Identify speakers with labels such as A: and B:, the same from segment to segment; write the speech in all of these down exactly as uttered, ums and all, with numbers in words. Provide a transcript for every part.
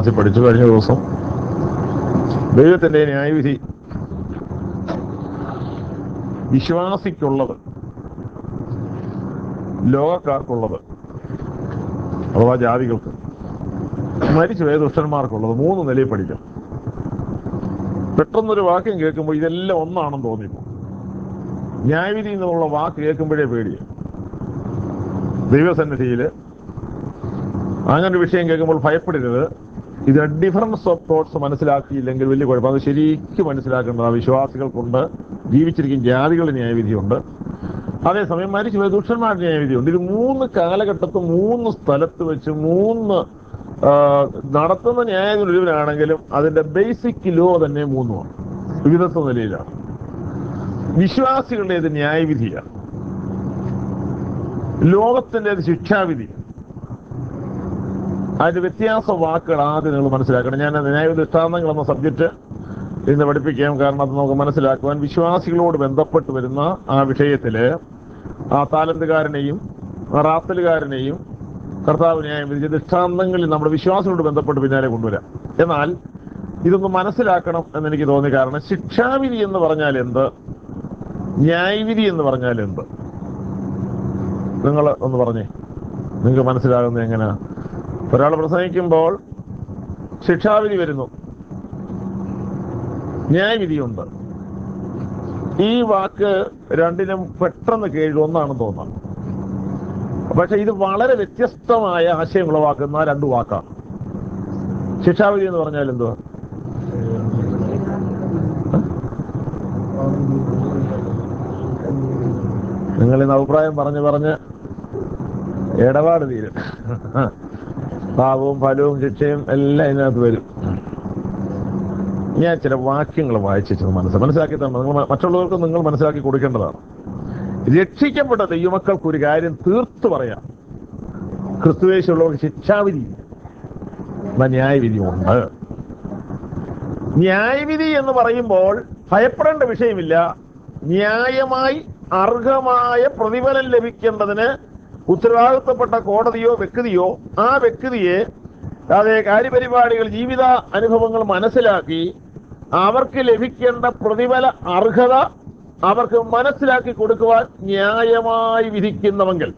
A: ക്ലാസ്സിൽ പഠിച്ചു. കഴിഞ്ഞ ദിവസം ദൈവത്തിന്റെ ന്യായവിധി വിശ്വാസിക്കുള്ളത്, ലോകക്കാർക്കുള്ളത് അഥവാ ജാതികൾക്ക്, മരിച്ചുപോയ ദുഷ്ടന്മാർക്കുള്ളത് മൂന്ന് നിലയിൽ പഠിക്കാം. പെട്ടെന്നൊരു വാക്യം കേൾക്കുമ്പോൾ ഇതെല്ലാം ഒന്നാണെന്ന് തോന്നിപ്പോ. ന്യായവിധി എന്നുള്ള വാക്ക് കേൾക്കുമ്പോഴേ പേടിയാണ്. ദൈവസന്നിധിയിൽ അങ്ങനെ വിഷയം കേൾക്കുമ്പോൾ ഭയപ്പെടരുത്. ഇത് ഡിഫറൻസ് ഓഫ് തോട്ട്സ് മനസ്സിലാക്കിയില്ലെങ്കിൽ വലിയ കുഴപ്പം. അത് ശരിക്കും മനസ്സിലാക്കേണ്ടത് വിശ്വാസികൾക്കുണ്ട്, ജീവിച്ചിരിക്കും ജാതികളുടെ ന്യായവിധിയുണ്ട്, അതേസമയം മരിച്ചുപോയ ദുഷ്ടന്മാരുടെ ന്യായവിധിയുണ്ട്. ഇത് മൂന്ന് കാലഘട്ടത്ത് മൂന്ന് സ്ഥലത്ത് വെച്ച് മൂന്ന് നടത്തുന്ന ന്യായാധിപനാണെങ്കിലും അതിന്റെ ബേസിക് ലോ തന്നെ മൂന്നുമാണ്, വിവിധ നിലയിലാണ്. വിശ്വാസികളുടേത് ന്യായവിധിയാണ്, ലോകത്തിൻ്റെത് ശിക്ഷാവിധി. അതിന്റെ വ്യത്യാസ വാക്കുകൾ ആദ്യം നിങ്ങൾ മനസ്സിലാക്കണം. ഞാൻ ന്യായവിധി ദൃഷ്ടാന്തങ്ങൾ എന്ന സബ്ജക്റ്റ് ഇന്ന് പഠിപ്പിക്കാം. കാരണം അത് നമുക്ക് മനസ്സിലാക്കുവാൻ വിശ്വാസികളോട് ബന്ധപ്പെട്ട് വരുന്ന ആ വിഷയത്തില് ആ താലന്തുകാരനെയും റാത്തലുകാരനെയും കർത്താവ് ന്യായം വിധിച്ച ദൃഷ്ടാന്തങ്ങളിൽ നമ്മുടെ വിശ്വാസങ്ങളോട് ബന്ധപ്പെട്ട് പിന്നാലെ കൊണ്ടുവരാം. എന്നാൽ ഇതൊന്ന് മനസ്സിലാക്കണം എന്നെനിക്ക് തോന്നി. കാരണം ശിക്ഷാവിധി എന്ന് പറഞ്ഞാൽ എന്ത്, ന്യായവിധി എന്ന് പറഞ്ഞാൽ എന്ത്, നിങ്ങൾ ഒന്ന് പറഞ്ഞേ. നിങ്ങൾക്ക് മനസ്സിലാകുന്നത് എങ്ങനെയാ? ഒരാൾ പ്രസംഗിക്കുമ്പോൾ ശിക്ഷാവിധി വരുന്നു, ന്യായവിധിയുണ്ട്. ഈ വാക്ക് രണ്ടിനും പെട്ടെന്ന് കീഴിൽ ഒന്നാണെന്ന് തോന്നാം. പക്ഷെ ഇത് വളരെ വ്യത്യസ്തമായ ആശയം ഉളവാക്കുന്ന രണ്ടു വാക്കാണ്. ശിക്ഷാവിധി എന്ന് പറഞ്ഞാൽ എന്തുവാ? നിങ്ങൾ ഇന്ന് അഭിപ്രായം പറഞ്ഞ് പറഞ്ഞ് ഇടപാട് തീരും. പാപവും ഫലവും ശിക്ഷയും എല്ലാം ഇതിനകത്ത് വരും. ഞാൻ ചില വാക്യങ്ങൾ വായിച്ചു മനസ്സിൽ മനസ്സിലാക്കി തന്നെ നിങ്ങൾ മറ്റുള്ളവർക്ക് നിങ്ങൾ മനസ്സിലാക്കി കൊടുക്കേണ്ടതാണ്. രക്ഷിക്കപ്പെട്ട ദൈവമക്കൾക്ക് ഒരു കാര്യം തീർത്തു പറയാം: ക്രിസ്തുവേശുള്ളവർക്ക് ശിക്ഷാവിധി, ന്യായവിധിയുണ്ട്. ന്യായവിധി എന്ന് പറയുമ്പോൾ ഭയപ്പെടേണ്ട വിഷയമില്ല. ന്യായമായി അർഹമായ പ്രതിഫലം ലഭിക്കേണ്ടതിന് ഉത്തരവാദിത്തപ്പെട്ട കോടതിയോ വ്യക്തിയോ ആ വ്യക്തിയെ അതേ കാര്യപരിപാടികൾ ജീവിത അനുഭവങ്ങൾ മനസ്സിലാക്കി അവർക്ക് ലഭിക്കേണ്ട പ്രതിഫല അർഹത അവർക്ക് മനസ്സിലാക്കി കൊടുക്കുവാൻ ന്യായമായി വിധിക്കുന്നവെങ്കിൽ,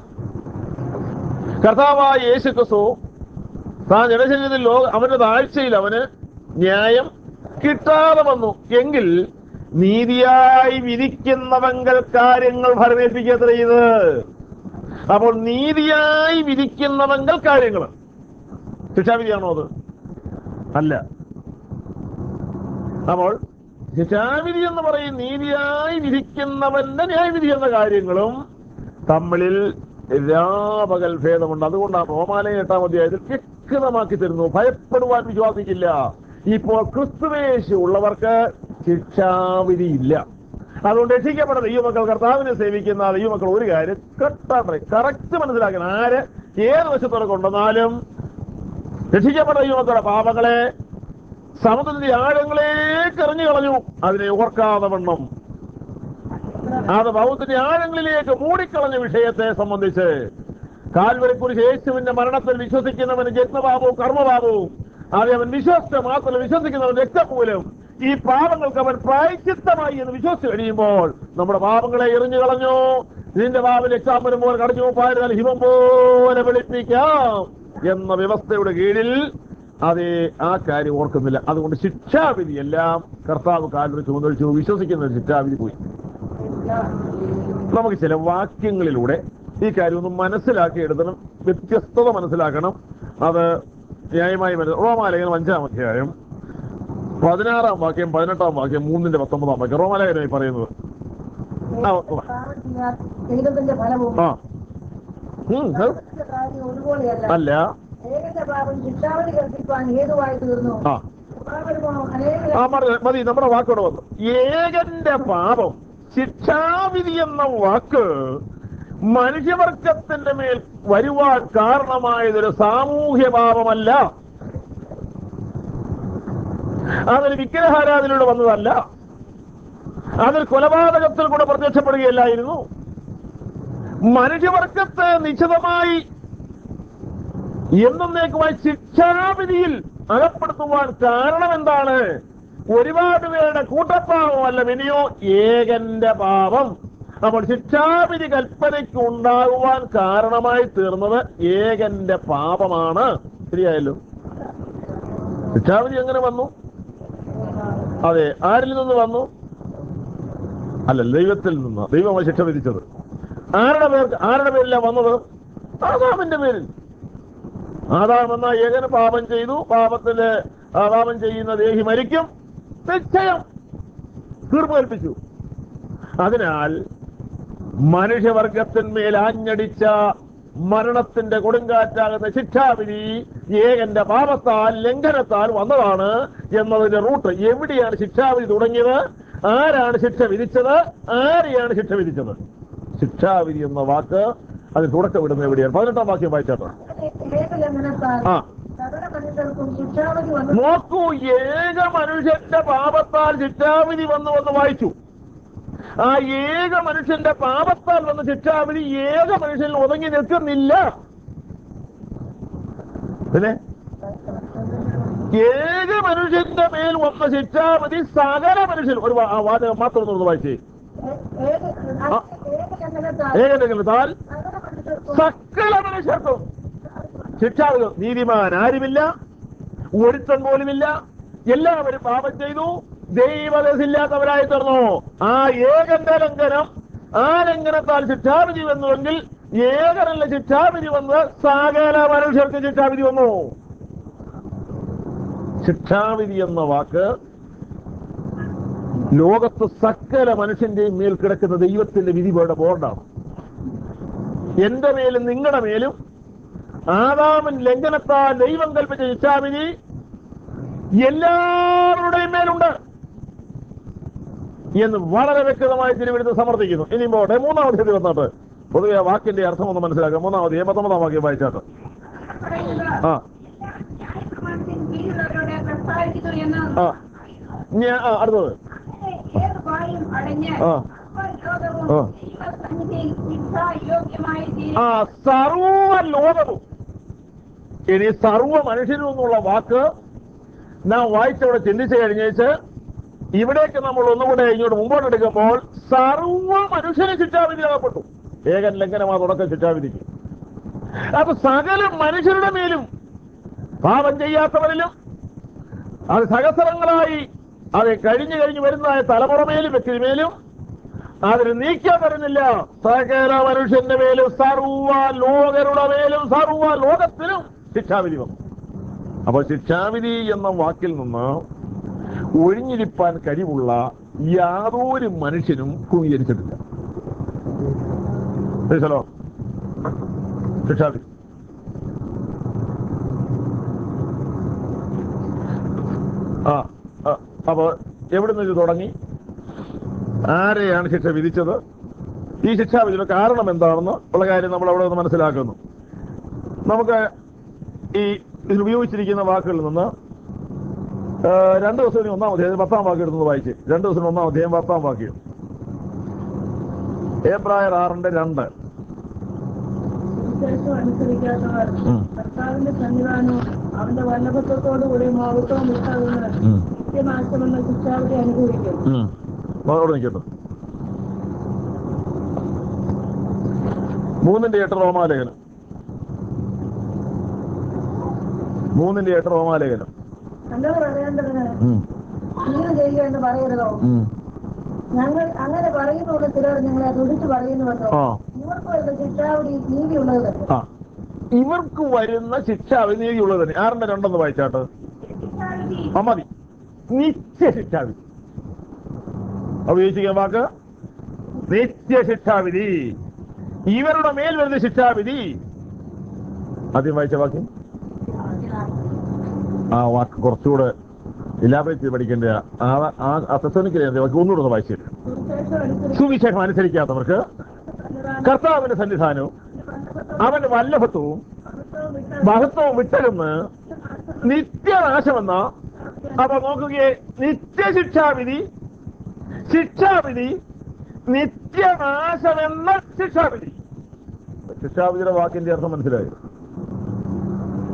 A: കർത്താവായ യേശുക്രിസ്തു താൻ ജനശരീരത്തിൽ ലോക അവന്റെ താഴ്ചയിൽ അവന് ന്യായം കിട്ടാതെ വന്നു എങ്കിൽ നീതിയായി വിധിക്കുന്നവെങ്കിൽ കാര്യങ്ങൾ ഫലമേൽപ്പിക്കത്ര ചെയ്ത്. അപ്പോൾ നീതിയായി വിധിക്കുന്നവെങ്കിൽ കാര്യങ്ങൾ ശിക്ഷാവിധിയാണോ? അത് അല്ല. അപ്പോൾ ശിക്ഷാവിധി എന്ന് പറയും നീതിയായി വിധിക്കുന്നവന്റെ ന്യായവിധി എന്ന കാര്യങ്ങളും തമ്മിൽ രാപകൽ ഭേദമുണ്ട്. അതുകൊണ്ടാണ് റോമാലയം എട്ടാം അധ്യായത്തിൽ വ്യക്തമാക്കി തരുന്നു, ഭയപ്പെടുവാൻ വിശ്വാസിക്കില്ല. ഇപ്പോൾ ക്രിസ്തുവേശു ഉള്ളവർക്ക് ശിക്ഷാവിധി ഇല്ല. അതുകൊണ്ട് രക്ഷിക്കപ്പെട്ട ദൈവമക്കൾ, കർത്താവിനെ സേവിക്കുന്ന ദൈവമക്കൾ ഒരു കാര്യം കറക്റ്റ് മനസ്സിലാക്കണം. ആര് ഏത് വശത്തോടെ കൊണ്ടുവന്നാലും രക്ഷിക്കപ്പെട്ട ദൈവമക്കളുടെ പാപങ്ങളെ സമുദ്രത്തിന്റെ ആഴങ്ങളിലേക്ക് എറിഞ്ഞു കളഞ്ഞു, അതിനെ ഓർക്കാതെ വണ്ണം. അത് ബൗദ്ധത്തിന്റെ ആഴങ്ങളിലേക്ക് മൂടിക്കളഞ്ഞ വിഷയത്തെ സംബന്ധിച്ച് കാൽവരിക്കുറിച്ച് യേശുവിന്റെ മരണത്തിൽ വിശ്വസിക്കുന്നവന് ജന്മപാപവും കർമ്മപാപവും, അത് അവൻ വിശ്വസിച്ച മാത്രം വിശ്വസിക്കുന്നവൻ രക്തമൂലം ഈ പാപങ്ങൾക്ക് അവൻ പ്രായശ്ചിത്തമായി എന്ന് വിശ്വസിച്ച് കഴിയുമ്പോൾ നമ്മുടെ പാപങ്ങളെ എറിഞ്ഞു കളഞ്ഞു. ഇതിന്റെ പാപം രക്താമ്പരം പോലെ കടഞ്ഞു പോയിരുന്നാൽ ഹിമം പോലെ വെളുപ്പിക്കാം എന്ന വ്യവസ്ഥയുടെ കീഴിൽ അത് ആ കാര്യം ഓർക്കുന്നില്ല. അതുകൊണ്ട് ശിക്ഷാവിധി എല്ലാം കർത്താവ് കാൽവരി ചുമന്നൊഴിച്ചു. വിശ്വസിക്കുന്ന ശിക്ഷാവിധി പോയി. നമുക്ക് ചില വാക്യങ്ങളിലൂടെ ഈ കാര്യം ഒന്ന് മനസ്സിലാക്കി എടുക്കണം, വ്യത്യസ്തത മനസ്സിലാക്കണം. അത് ന്യായമായി വരുന്നത് റോമാലേഖനം അഞ്ചാം അധ്യായം പതിനാറാം വാക്യം, പതിനെട്ടാം വാക്യം, മൂന്നിന്റെ പത്തൊമ്പതാം വാക്യം. റോമാലേഖനമായി പറയുന്നത് അല്ല മതി. നമ്മുടെ വാക്കോടെ വന്നു. ഏകന്റെ പാപം, ശിക്ഷാവിധി എന്ന വാക്ക് മനുഷ്യവർഗത്തിന്റെ മേൽ വരുവാൻ കാരണമായതൊരു സാമൂഹ്യ പാപമല്ല. അതൊരു വിഗ്രഹാരാധനയിലൂടെ വന്നതല്ല. അതൊരു കൊലപാതകത്തിൽ കൂടെ പ്രത്യക്ഷപ്പെടുകയല്ലായിരുന്നു. മനുഷ്യവർഗത്തെ നിശ്ചിതമായി എന്നേക്കുമായി ശിക്ഷാവിധിയിൽ അകപ്പെടുത്തുവാൻ കാരണം എന്താണ്? ഒരുപാട് പേരുടെ കൂട്ടപ്പാവമല്ല, വിനിയോ ഏകന്റെ പാപം. അപ്പോൾ ശിക്ഷാവിധി കൽപ്പനയ്ക്ക് ഉണ്ടാകുവാൻ കാരണമായി തീർന്നത് ഏകന്റെ പാപമാണ്. ശരിയായല്ലോ? ശിക്ഷാവിധി എങ്ങനെ വന്നു? അതെ, ആരിൽ നിന്ന് വന്നു? അല്ല, ദൈവത്തിൽ നിന്ന്. ദൈവമാണ് ശിക്ഷ വിധിച്ചത്. ആരുടെ പേർക്ക് ആരുടെ പേരിലാണ് വന്നത്? ആദാമിന്റെ പേരിൽ. ആദാം എന്ന ഏകന് പാപം ചെയ്തു. പാപത്തിന് പാപം ചെയ്യുന്ന ദേഹി മരിക്കും. നിശ്ചയം തീർപ്പ് കൽപ്പിച്ചു. അതിനാൽ മനുഷ്യവർഗത്തിന്മേൽ ആഞ്ഞടിച്ച മരണത്തിന്റെ കൊടുങ്കാറ്റാകുന്ന ശിക്ഷാവിധി ഏകന്റെ പാപത്താൽ, ലംഘനത്താൽ വന്നതാണ് എന്നതിന്റെ റൂട്ട്. എവിടെയാണ് ശിക്ഷാവിധി തുടങ്ങിയത്? ആരാണ് ശിക്ഷ വിധിച്ചത്? ആരെയാണ് ശിക്ഷ വിധിച്ചത്? ശിക്ഷാവിധി എന്ന വാക്ക് അത് തുടക്കമിടുന്നത് എവിടെയാണ്? പതിനെട്ടാം വാക്യം വായിച്ചാട്ടോ. ആ, നോക്കൂ, ഏക മനുഷ്യന്റെ പാപത്താൽ ശിക്ഷാവിധി വന്നു എന്ന് വായിച്ചു. ആ ഏക മനുഷ്യന്റെ പാപത്താൽ വന്ന ശിക്ഷാവിധി ഏക മനുഷ്യനിൽ ഒതുങ്ങി നിൽക്കുന്നില്ല. പിന്നെ ഏക മനുഷ്യന്റെ മേൽ വന്ന ശിക്ഷാവിധി സകല മനുഷ്യൻ. ഒരു വാചകം മാത്രം ഒന്ന് വായിച്ചേ. ഏകലംഘനത്താൽ സകല മനുഷ്യർക്കും ശിക്ഷാവിധി. നീതിമാൻ ആരുമില്ല, ഒരുത്തൻ പോലുമില്ല. എല്ലാവരും പാപം ചെയ്തു, ദൈവദയയില്ലാത്തവരായി തീർന്നു. ആ ഏകന്റെ ലംഘനം, ആ ലംഘനത്താൽ ശിക്ഷാവിധി വന്നുവെങ്കിൽ ഏകനല്ല ശിക്ഷാവിധി വന്ന് സകല മനുഷ്യർക്ക് ശിക്ഷാവിധി വന്നു. ശിക്ഷാവിധി എന്ന വാക്ക് ലോകത്ത് സകല മനുഷ്യന്റെയും മേൽ കിടക്കുന്ന ദൈവത്തിന്റെ വിധിയുടെ ബോർഡാണ്. എന്റെ മേലും നിങ്ങളുടെ മേലും ആദാമൻ ലംഘനത്താൽ ദൈവം കൽപ്പിച്ച ശിക്ഷാവിധി എല്ലാവരുടെയും മേലുണ്ട് എന്ന് വളരെ വ്യക്തമായി തിരുവെടുത്ത് സമർത്ഥിക്കുന്നു. ഇനി പോട്ടെ, മൂന്നാമത് ഇത് വന്നിട്ട് പൊതുവെ ആ വാക്കിന്റെ അർത്ഥം ഒന്ന് മനസ്സിലാക്കാം. മൂന്നാമത് പത്തൊമ്പതാം വാക്യം വായിച്ചാട്ട്. ആ ആ അടുത്തത് ആ സർവ ലോകവും. ഇനി സർവ മനുഷ്യരും എന്നുള്ള വാക്ക് നാം വായിച്ചവിടെ ചിന്തിച്ചു കഴിഞ്ഞേച്ച് ഇവിടേക്ക് നമ്മൾ ഒന്നുകൂടെ ഇങ്ങോട്ട് മുമ്പോട്ട് എടുക്കുമ്പോൾ സർവ മനുഷ്യന് ശിക്ഷാവിധിയാകപ്പെട്ടു. ഏകൻ ലംഘനമാ തുടക്കം ശിക്ഷാവിധിക്ക്. അപ്പൊ സകല മനുഷ്യരുടെ മേലും, പാപം ചെയ്യാത്തവരിലും അത് സഹസ്രങ്ങളായി അത് കഴിഞ്ഞു കഴിഞ്ഞു വരുന്നതായ തലമുറമേലും വ്യക്തിമേലും അതിന് നീക്കാൻ വരുന്നില്ല. സകല മനുഷ്യന്റെ മേലും, സർവ ലോകരുടെ മേലും, സർവ ലോകത്തിലും ശിക്ഷാവിധി വന്നു. അപ്പൊ ശിക്ഷാവിധി എന്ന വാക്കിൽ നിന്ന് ഒഴിഞ്ഞിരിപ്പാൻ കഴിവുള്ള യാതൊരു മനുഷ്യനും ക്രൂശീകരിച്ചിട്ടില്ല. ശിക്ഷാവിധി ആ അപ്പൊ എവിടുന്ന് ഇത് തുടങ്ങി? ആരെയാണ് ശിക്ഷ വിധിച്ചത്? ഈ ശിക്ഷാവിധിയുടെ കാരണം എന്താണെന്ന് ഉള്ള കാര്യം നമ്മൾ അവിടെ നിന്ന് മനസ്സിലാക്കുന്നു. നമുക്ക് ഈ ഇതിൽ ഉപയോഗിച്ചിരിക്കുന്ന വാക്കുകളിൽ നിന്ന് രണ്ടു ദിവസത്തിന് ഒന്നാം അധ്യായം പത്താം വാക്യം എടുക്കുന്നത് വായിച്ച്. രണ്ടു ദിവസത്തിന് ഒന്നാം അധ്യായം പത്താം വാക്യം. എബ്രായർ ആറിന്റെ രണ്ട്.
B: കർത്താവിന്റെ സന്നിധാനവും അവന്റെ വല്ലഭത്വത്തോടുകൂടി മഹത്വവും വിട്ടാകുന്ന നിത്യനാശമെന്ന ശിക്ഷാവിധി അനുഭവിക്കും.
A: നിൽക്കട്ടോ. മൂന്നിന്റെ എട്ട് റോമാലേഖനം. മൂന്നിന്റെ എട്ട് റോമാലേഖനം.
B: ഞങ്ങൾ പറയേണ്ടതിന് ഇങ്ങനെ ചെയ്യുക എന്ന് പറയരുതോ? ഞങ്ങൾ അങ്ങനെ പറയുന്നുള്ള ചിലർ നിങ്ങളെ തുടിച്ചു പറയുന്നുവല്ലോ. ഇവർക്ക് വരുന്ന ശിക്ഷാവിധി നീതിയുള്ളത് തന്നെ.
A: ഇവർക്ക് വരുന്ന ശിക്ഷാവിധി നീതിയുള്ളത് തന്നെ. ആറിന്റെ രണ്ടെന്ന് വായിച്ചാട്ട്. ആ മതി. നിത്യശിക്ഷാവിധി ഉപയോഗിച്ചിരിക്കുന്ന വാക്ക് നിത്യശിക്ഷാവിധി. ഇവരുടെ മേൽ വരുന്ന ശിക്ഷാവിധി. ആദ്യം വായിച്ച വാക്യം. ആ വാക്ക് കുറച്ചുകൂടെ ഇലാബറേറ്റ് ചെയ്ത് പഠിക്കേണ്ട. ആ തെസ്സലോനിക്കയിലെ വാക്ക് ഒന്നുകൂടെ ഒന്ന് വായിച്ചിട്ട്. സുവിശേഷം അനുസരിക്കാത്തവർക്ക് കർത്താവിന്റെ സന്നിധാനവും അവന്റെ വല്ലഭത്വവും മഹത്വവും വിട്ടകന്ന് നിത്യനാശമെന്ന. അപ്പൊ നോക്കുകയെ, നിത്യശിക്ഷാവിധി, ശിക്ഷാവിധി, നിത്യനാശമെന്ന ശിക്ഷാവിധി. ശിക്ഷാവിധിയുടെ വാക്കിന്റെ അർത്ഥം മനസ്സിലായി?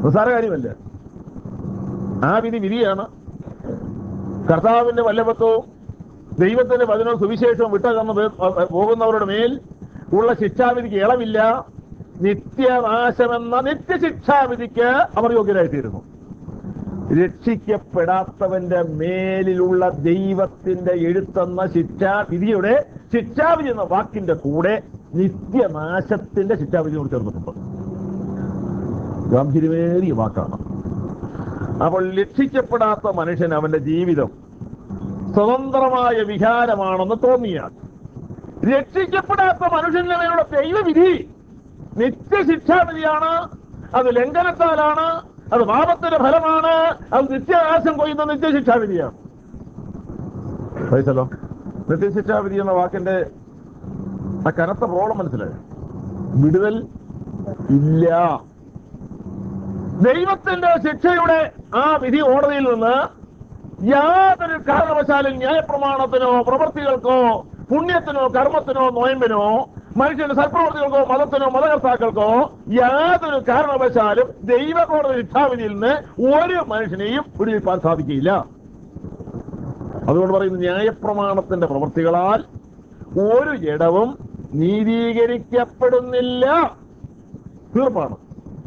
A: നിസ്സാര കാര്യമല്ല. ആ വിധി വിധിയാണ്. കർത്താവിന്റെ വല്ലഭത്വവും ദൈവത്തിന്റെ വചനവും സുവിശേഷവും വിട്ടകന്ന് പോകുന്നവരുടെ മേൽ ഉള്ള ശിക്ഷാവിധിക്ക് ഇളവില്ല. നിത്യനാശമെന്ന നിത്യശിക്ഷാവിധിക്ക് അവർ യോഗ്യരായിത്തീരുന്നു. രക്ഷിക്കപ്പെടാത്തവന്റെ മേലിലുള്ള ദൈവത്തിന്റെ എഴുത്തെന്ന ശിക്ഷാവിധിയുടെ ശിക്ഷാവിധി എന്ന വാക്കിന്റെ കൂടെ നിത്യനാശത്തിന്റെ ശിക്ഷാവിധിയോട് ചേർന്നിട്ടുണ്ട്. ഗാംഭീര്യമേറിയ വാക്കാണ്. അപ്പോൾ രക്ഷിക്കപ്പെടാത്ത മനുഷ്യൻ അവന്റെ ജീവിതം സ്വതന്ത്രമായ വികാരമാണെന്ന് തോന്നിയാൽ, രക്ഷിക്കപ്പെടാത്ത മനുഷ്യന്റെ മേലുള്ള ദൈവവിധി നിത്യശിക്ഷാവിധിയാണ്. അത് ലംഘനത്താലാണ്, അത് പാപത്തിന്റെ ഫലമാണ്, അത് നിത്യനാശം കൊയ്യുന്ന നിത്യശിക്ഷാവിധിയാണ്. മനസ്സിലോ? നിത്യശിക്ഷാവിധി എന്ന വാക്കിന്റെ ആ കനത്ത പ്രോബ്ലം മനസ്സിലായി. വിടുതൽ ഇല്ല. ദൈവത്തിന്റെ ശിക്ഷയുടെ ആ വിധി കോടതിയിൽ നിന്ന് യാതൊരു കാരണവശാലും ന്യായപ്രമാണത്തിനോ പ്രവൃത്തികൾക്കോ പുണ്യത്തിനോ കർമ്മത്തിനോ നോയമ്പിനോ മനുഷ്യന്റെ സൽപ്രവൃത്തികൾക്കോ മതത്തിനോ മതകർത്താക്കൾക്കോ യാതൊരു കാരണവശാലും ദൈവകോടതി ശിക്ഷാവിധിയിൽ നിന്ന് ഒരു മനുഷ്യനെയും വിടുവിപ്പാൻ സാധിക്കില്ല. അതുകൊണ്ട് പറയുന്നു, ന്യായപ്രമാണത്തിന്റെ പ്രവൃത്തികളാൽ ഒരു ജഡവും നീതീകരിക്കപ്പെടുന്നില്ല. തീർപ്പാണ്.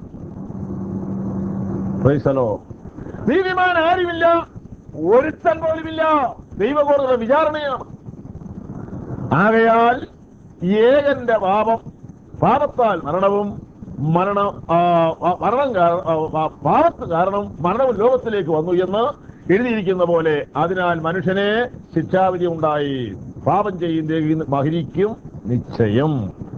A: നീതിമാൻ ആരുമില്ല, ഒരുത്തൻ പോലുമില്ല. ദൈവകോടതിയുടെ വിചാരണയാണ്. ആകയാൽ ഏകന്റെ പാപം പാപത്താൽ മരണവും മരണം മരണം പാപത്ത് കാരണം മരണവും ലോകത്തിലേക്ക് വന്നു എന്ന് എഴുതിയിരിക്കുന്ന പോലെ, അതിനാൽ മനുഷ്യനെ ശിക്ഷാവിധി ഉണ്ടായി. പാപം ചെയ്യുന്ന മരിക്കും നിശ്ചയം.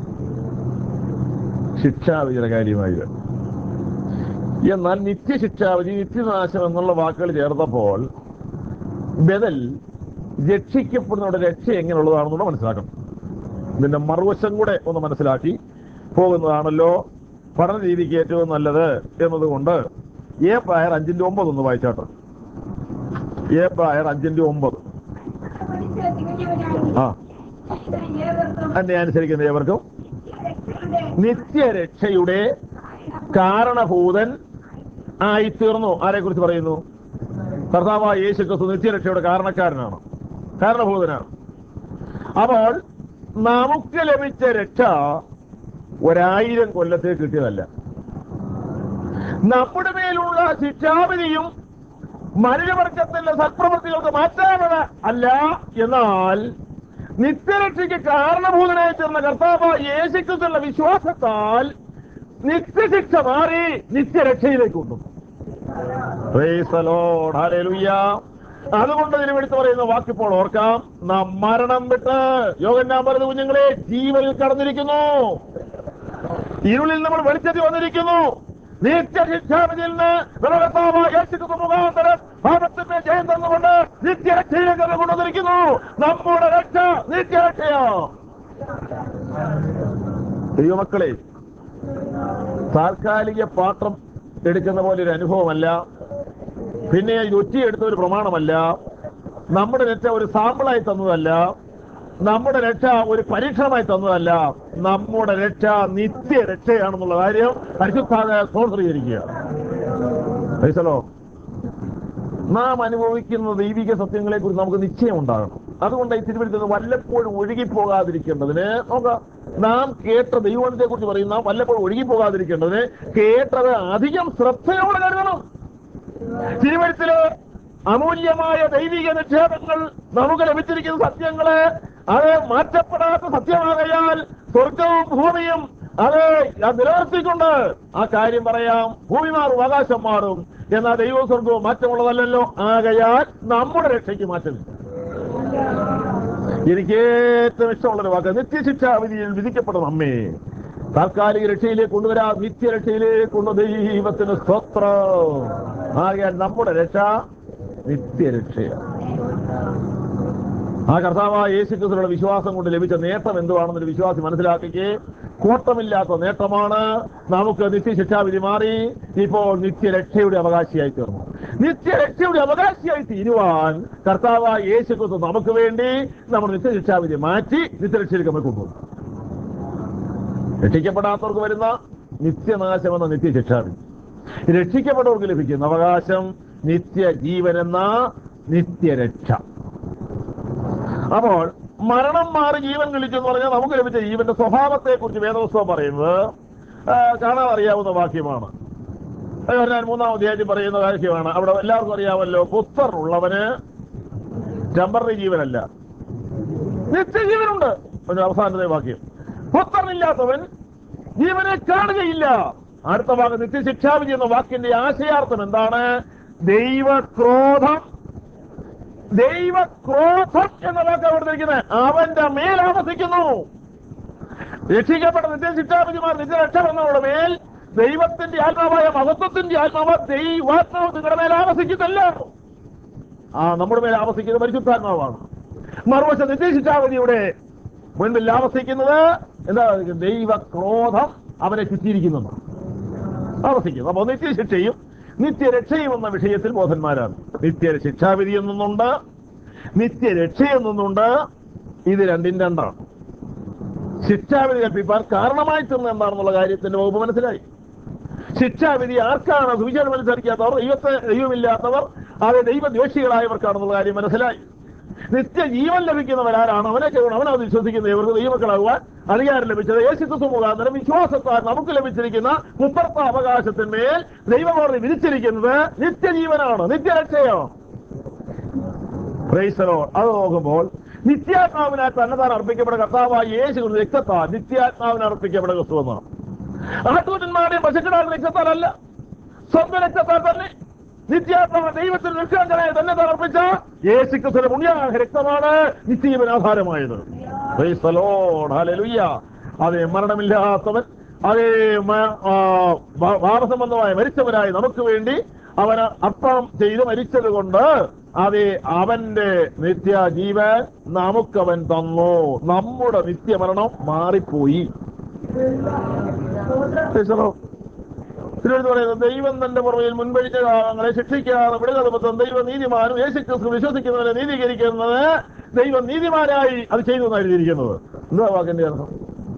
A: ശിക്ഷാവിധിയുടെ കാര്യമായി. എന്നാൽ നിത്യശിക്ഷാവിധി, നിത്യനാശം എന്നുള്ള വാക്കുകൾ ചേർത്തപ്പോൾ ബദൽ രക്ഷിക്കപ്പെടുന്നവരുടെ രക്ഷ എങ്ങനെയുള്ളതാണെന്നുള്ള മനസ്സിലാക്കണം. ഇതിന്റെ മറുവശം കൂടെ ഒന്ന് മനസ്സിലാക്കി പോകുന്നതാണല്ലോ പഠന രീതിക്ക് ഏറ്റവും നല്ലത് എന്നതുകൊണ്ട് ഏബ്രായർ അഞ്ചിന്റെ ഒമ്പത് ഒന്ന് വായിച്ചാട്ടോ. ഏബ്രായർ അഞ്ചിന്റെ ഒമ്പത്. ആ എന്നെ അനുസരിക്കുന്ന ഏവർക്കും നിത്യരക്ഷയുടെ കാരണഭൂതൻ ആയിത്തീർന്നു. ആരെ കുറിച്ച് പറയുന്നു? കർത്താവായ യേശു ക്രിസ്തു നിത്യരക്ഷയുടെ കാരണക്കാരനാണ്, കാരണഭൂതനാണ്. അപ്പോൾ നമുക്ക് ലഭിച്ച രക്ഷ ഒരായിരം കൊല്ലത്തെ കിട്ടിയതല്ല. നമ്മുടെ മേലുള്ള ശിക്ഷാവിധിയും മനുഷ്യവർഗത്തിന്റെ സത്പ്രവൃത്തികൾക്ക് മാറ്റാനത് അല്ല. എന്നാൽ നിത്യരക്ഷയ്ക്ക് കാരണഭൂതനായി തീർന്ന കർത്താവായ യേശു ക്രിസ്തുവിന്റെ വിശ്വാസത്താൽ നിത്യശിക്ഷ മാറി നിത്യരക്ഷയിലേക്ക് കൊണ്ടുവന്നു. Praise the Lord, hallelujah. അതുകൊണ്ട് ഇതിനെടുത്ത് പറയുന്ന വാക്കിപ്പോൾ ഓർക്കാം. നാം മരണം വിട്ട്, യോഹന്നാൻ പറഞ്ഞ കുഞ്ഞുങ്ങളെ, ജീവനിൽ കടന്നിരിക്കുന്നു. ഇരുളിൽ നമ്മൾ വെളിച്ചത്തിൽ വന്നിരിക്കുന്നു. നിത്യശിക്ഷാവിധിയിൽ നിന്ന് മുഖാന്തരം പാപത്തിന്റെ ജയം തന്നുകൊണ്ട് നിത്യരക്ഷയിലേക്ക് നമ്മൾ കൊണ്ടുവന്നിരിക്കുന്നു. നമ്മുടെ രക്ഷ നിത്യരക്ഷയോ. ദൈവമക്കളെ, താൽക്കാലിക പാത്രം എടുക്കുന്ന പോലെ ഒരു അനുഭവമല്ല, പിന്നെ ഒറ്റിയെടുത്ത ഒരു പ്രമാണമല്ല. നമ്മുടെ രക്ഷ ഒരു സാമ്പിളായി തന്നതല്ല, നമ്മുടെ രക്ഷ ഒരു പരീക്ഷണമായി തന്നതല്ല. നമ്മുടെ രക്ഷ നിത്യരക്ഷയാണെന്നുള്ള കാര്യം പരിശുദ്ധാത്മാവ് സ്പോൺസർ ചെയ്തിരിക്കുക. നാം അനുഭവിക്കുന്ന ദൈവിക സത്യങ്ങളെ കുറിച്ച് നമുക്ക് നിശ്ചയം ഉണ്ടാകണം. അതുകൊണ്ട് ഈ തിരുവനന്തപുരത്ത് വല്ലപ്പോഴും ഒഴുകിപ്പോകാതിരിക്കേണ്ടതിന് നോക്കാം. നാം കേട്ട ദൈവത്തെ കുറിച്ച് പറയുന്ന വല്ലപ്പോഴും ഒഴുകിപ്പോകാതിരിക്കേണ്ടതിന് കേട്ടത് അധികം ശ്രദ്ധയോടെ കരുതണം. തിരുവനന്തപുരത്തിലെ അമൂല്യമായ ദൈവിക നിക്ഷേപങ്ങൾ, നമുക്ക് ലഭിച്ചിരിക്കുന്ന സത്യങ്ങള് അത് മാറ്റപ്പെടാത്ത സത്യമാകയാൽ സ്വർഗവും ഭൂമിയും അത് നിലനിർത്തിക്കൊണ്ട് ആ കാര്യം പറയാം. ഭൂമി മാറും, ആകാശം മാറും, എന്നാൽ ദൈവവും സ്വർഗവും മാറ്റമുള്ളതല്ലല്ലോ. ആകയാൽ നമ്മുടെ രക്ഷയ്ക്ക് മാറ്റമില്ല. എനിക്ക് ഏറ്റവും ഇഷ്ടമുള്ളൊരു വാക്ക്, നിത്യശിക്ഷാവിധിയിൽ വിധിക്കപ്പെടുന്ന അമ്മേ താൽക്കാലിക രക്ഷയിലേക്ക് കൊണ്ടുവരാ, നിത്യരക്ഷയിലേക്ക് കൊണ്ട് ദൈവത്തിന് സ്തോത്രം. ആകയാൽ നമ്മുടെ രക്ഷ നിത്യരക്ഷയാണ്. ആ കർത്താവായ യേശു ക്രിസ്തുവിന്റെ വിശ്വാസം കൊണ്ട് ലഭിച്ച നേട്ടം എന്തുവാണെന്നൊരു വിശ്വാസി മനസ്സിലാക്കിക്ക്. കോട്ടമില്ലാത്ത നേട്ടമാണ്. നമുക്ക് നിത്യശിക്ഷാവിധി മാറി ഇപ്പോൾ നിത്യരക്ഷയുടെ അവകാശിയായി തീർന്നു. നിത്യരക്ഷയുടെ അവകാശിയായി തീരുവാൻ കർത്താവായ യേശു ക്രിസ്തു നമുക്ക് വേണ്ടി നമ്മുടെ നിത്യശിക്ഷാവിധി മാറ്റി നിത്യരക്ഷയിലേക്ക് നമ്മൾ കൊണ്ടുവന്നു. രക്ഷിക്കപ്പെടാത്തവർക്ക് വരുന്ന നിത്യനാശമെന്ന നിത്യശിക്ഷാവിധി, രക്ഷിക്കപ്പെട്ടവർക്ക് ലഭിക്കുന്ന അവകാശം നിത്യജീവൻ എന്ന നിത്യരക്ഷ. അപ്പോൾ മരണം മാറി ജീവൻ കളിച്ചു എന്ന് പറഞ്ഞാൽ നമുക്ക് ലഭിച്ച ജീവന്റെ സ്വഭാവത്തെ കുറിച്ച് വേദപുസ്തകം പറയുന്നത് കാണാൻ അറിയാവുന്ന വാക്യമാണ്. ഞാൻ മൂന്നാം അധ്യായത്തിൽ പറയുന്ന വാക്യമാണ്. അവിടെ എല്ലാവർക്കും അറിയാമല്ലോ, പുത്രൻ ഉള്ളവന് ടെമ്പററി ജീവനല്ല, നിത്യജീവനുണ്ട്. അവസാനത്തെ വാക്യം, പുത്രനില്ലാത്തവൻ ജീവനെ കാണുകയില്ല. അടുത്ത ഭാഗം നിത്യശിക്ഷാവിധി എന്ന വാക്കിന്റെ ആശയാർത്ഥം എന്താണ്? ദൈവക്രോധം. ദൈവക്രോധം എന്ന വാക്കാണ് കൊടുത്തിരിക്കുന്നത്. അവന്റെ മേൽ ആവസിക്കുന്നു. രക്ഷിക്കപ്പെട്ട നിത്യശിക്ഷാവിധിമാർ നിത്യരക്ഷ വന്നവരുടെ മേൽ ദൈവത്തിന്റെ ആത്മാവായ മഹത്വത്തിന്റെ ആത്മാവ് ദൈവാത്മാവ് നിങ്ങളുടെ മേൽ ആവസിക്കുന്നല്ലോ. ആ നമ്മുടെ മേൽ ആവസിക്കുന്നത് പരിശുദ്ധാത്മാവാണ്. മറുവശം നിത്യശിക്ഷാവിധിയുടെ മുൻപിൽ ആവസിക്കുന്നത് എന്താ? ദൈവക്രോധം അവനെ ചുറ്റിയിരിക്കുന്നു ആവസിക്കുന്നു. അപ്പൊ നിത്യശിക്ഷയും നിത്യരക്ഷയും എന്ന വിഷയത്തിൽ ബോധന്മാരാണ്. നിത്യ ശിക്ഷാവിധി എന്നൊന്നുണ്ട്, നിത്യരക്ഷയെന്നൊന്നുണ്ട്. ഇത് രണ്ടും രണ്ടാണ്. ശിക്ഷാവിധി കൽപ്പിപ്പാൻ കാരണമായി തീർന്ന എന്താണെന്നുള്ള കാര്യത്തിന്റെ വകുപ്പ് മനസ്സിലായി. ശിക്ഷാവിധി ആർക്കാണ്? സുവിശേഷം അനുസരിക്കാത്തവർ, ദൈവത്തെ ദൈവമില്ലാത്തവർ, അത് ദൈവദ്വേഷികളായവർക്കാണെന്നുള്ള കാര്യം മനസ്സിലായി. നിത്യജീവൻ ലഭിക്കുന്നവരാരാണ്? അവനൊക്കെ അവനത് വിശ്വസിക്കുന്ന ഇവർക്ക് ദൈവമക്കളാകുവാൻ അധികാരം ലഭിച്ചത് യേശുക്രിസ്തു മുഖാന്തരം വിശ്വാസത്താൽ നമുക്ക് ലഭിച്ചിരിക്കുന്ന മുപ്പത്ത അവകാശത്തിന്മേൽ ദൈവകോടതി വിധിച്ചിരിക്കുന്നത് നിത്യജീവനാണ്, നിത്യരക്ഷയാണ്. Praise the Lord. അത് നോക്കുമ്പോൾ നിത്യാത്മാവിനായി തന്നെത്താൻ അർപ്പിക്കപ്പെട്ട കർത്താവായ യേശു രക്തത്താൽ നിത്യാത്മാവിന് അർപ്പിക്കപ്പെട്ട ക്രിസ്തു എന്നാണ്. ആട്ടുകുട്ടന്മാരുടെയും പശുക്കിടാരുടെ രക്തത്താലല്ല, സ്വന്തം രക്തത്താൽ തന്നെ നിത്യാത്മാവ് ദൈവത്തിന് നിൽക്കാനായി തന്നെ സമർപ്പിച്ച യേശുക്രിസ്തുവിന്റെ പുണ്യാഹ രക്തമാണ് നിത്യജീവൻ ആധാരമായത്. Praise the Lord. ഹല്ലേലൂയ. അതേ മരണമില്ലാത്തവൻ, അതേ പാപസംബന്ധമായ മരിച്ചവരായി നമുക്ക് വേണ്ടി അവന് അർപ്പണം ചെയ്ത് മരിച്ചത് കൊണ്ട് അതേ അവന്റെ നിത്യജീവൻ നമുക്കവൻ തന്നു. നമ്മുടെ നിത്യമരണം മാറിപ്പോയി. പറയുന്നത് ദൈവം തന്റെ പുറകിൽ മുൻപഴിച്ച കാലങ്ങളെ ശിക്ഷിക്കാതെ വിടുതൽ ദൈവം നീതിമാനും യേശുക്രിസ്തു വിശ്വസിക്കുന്നവരെ നീതീകരിക്കുന്നത് ദൈവം നീതിമാനായി അത് ചെയ്തു എഴുതിയിരിക്കുന്നത്. എന്താ വാക്കിന്റെ അർത്ഥം?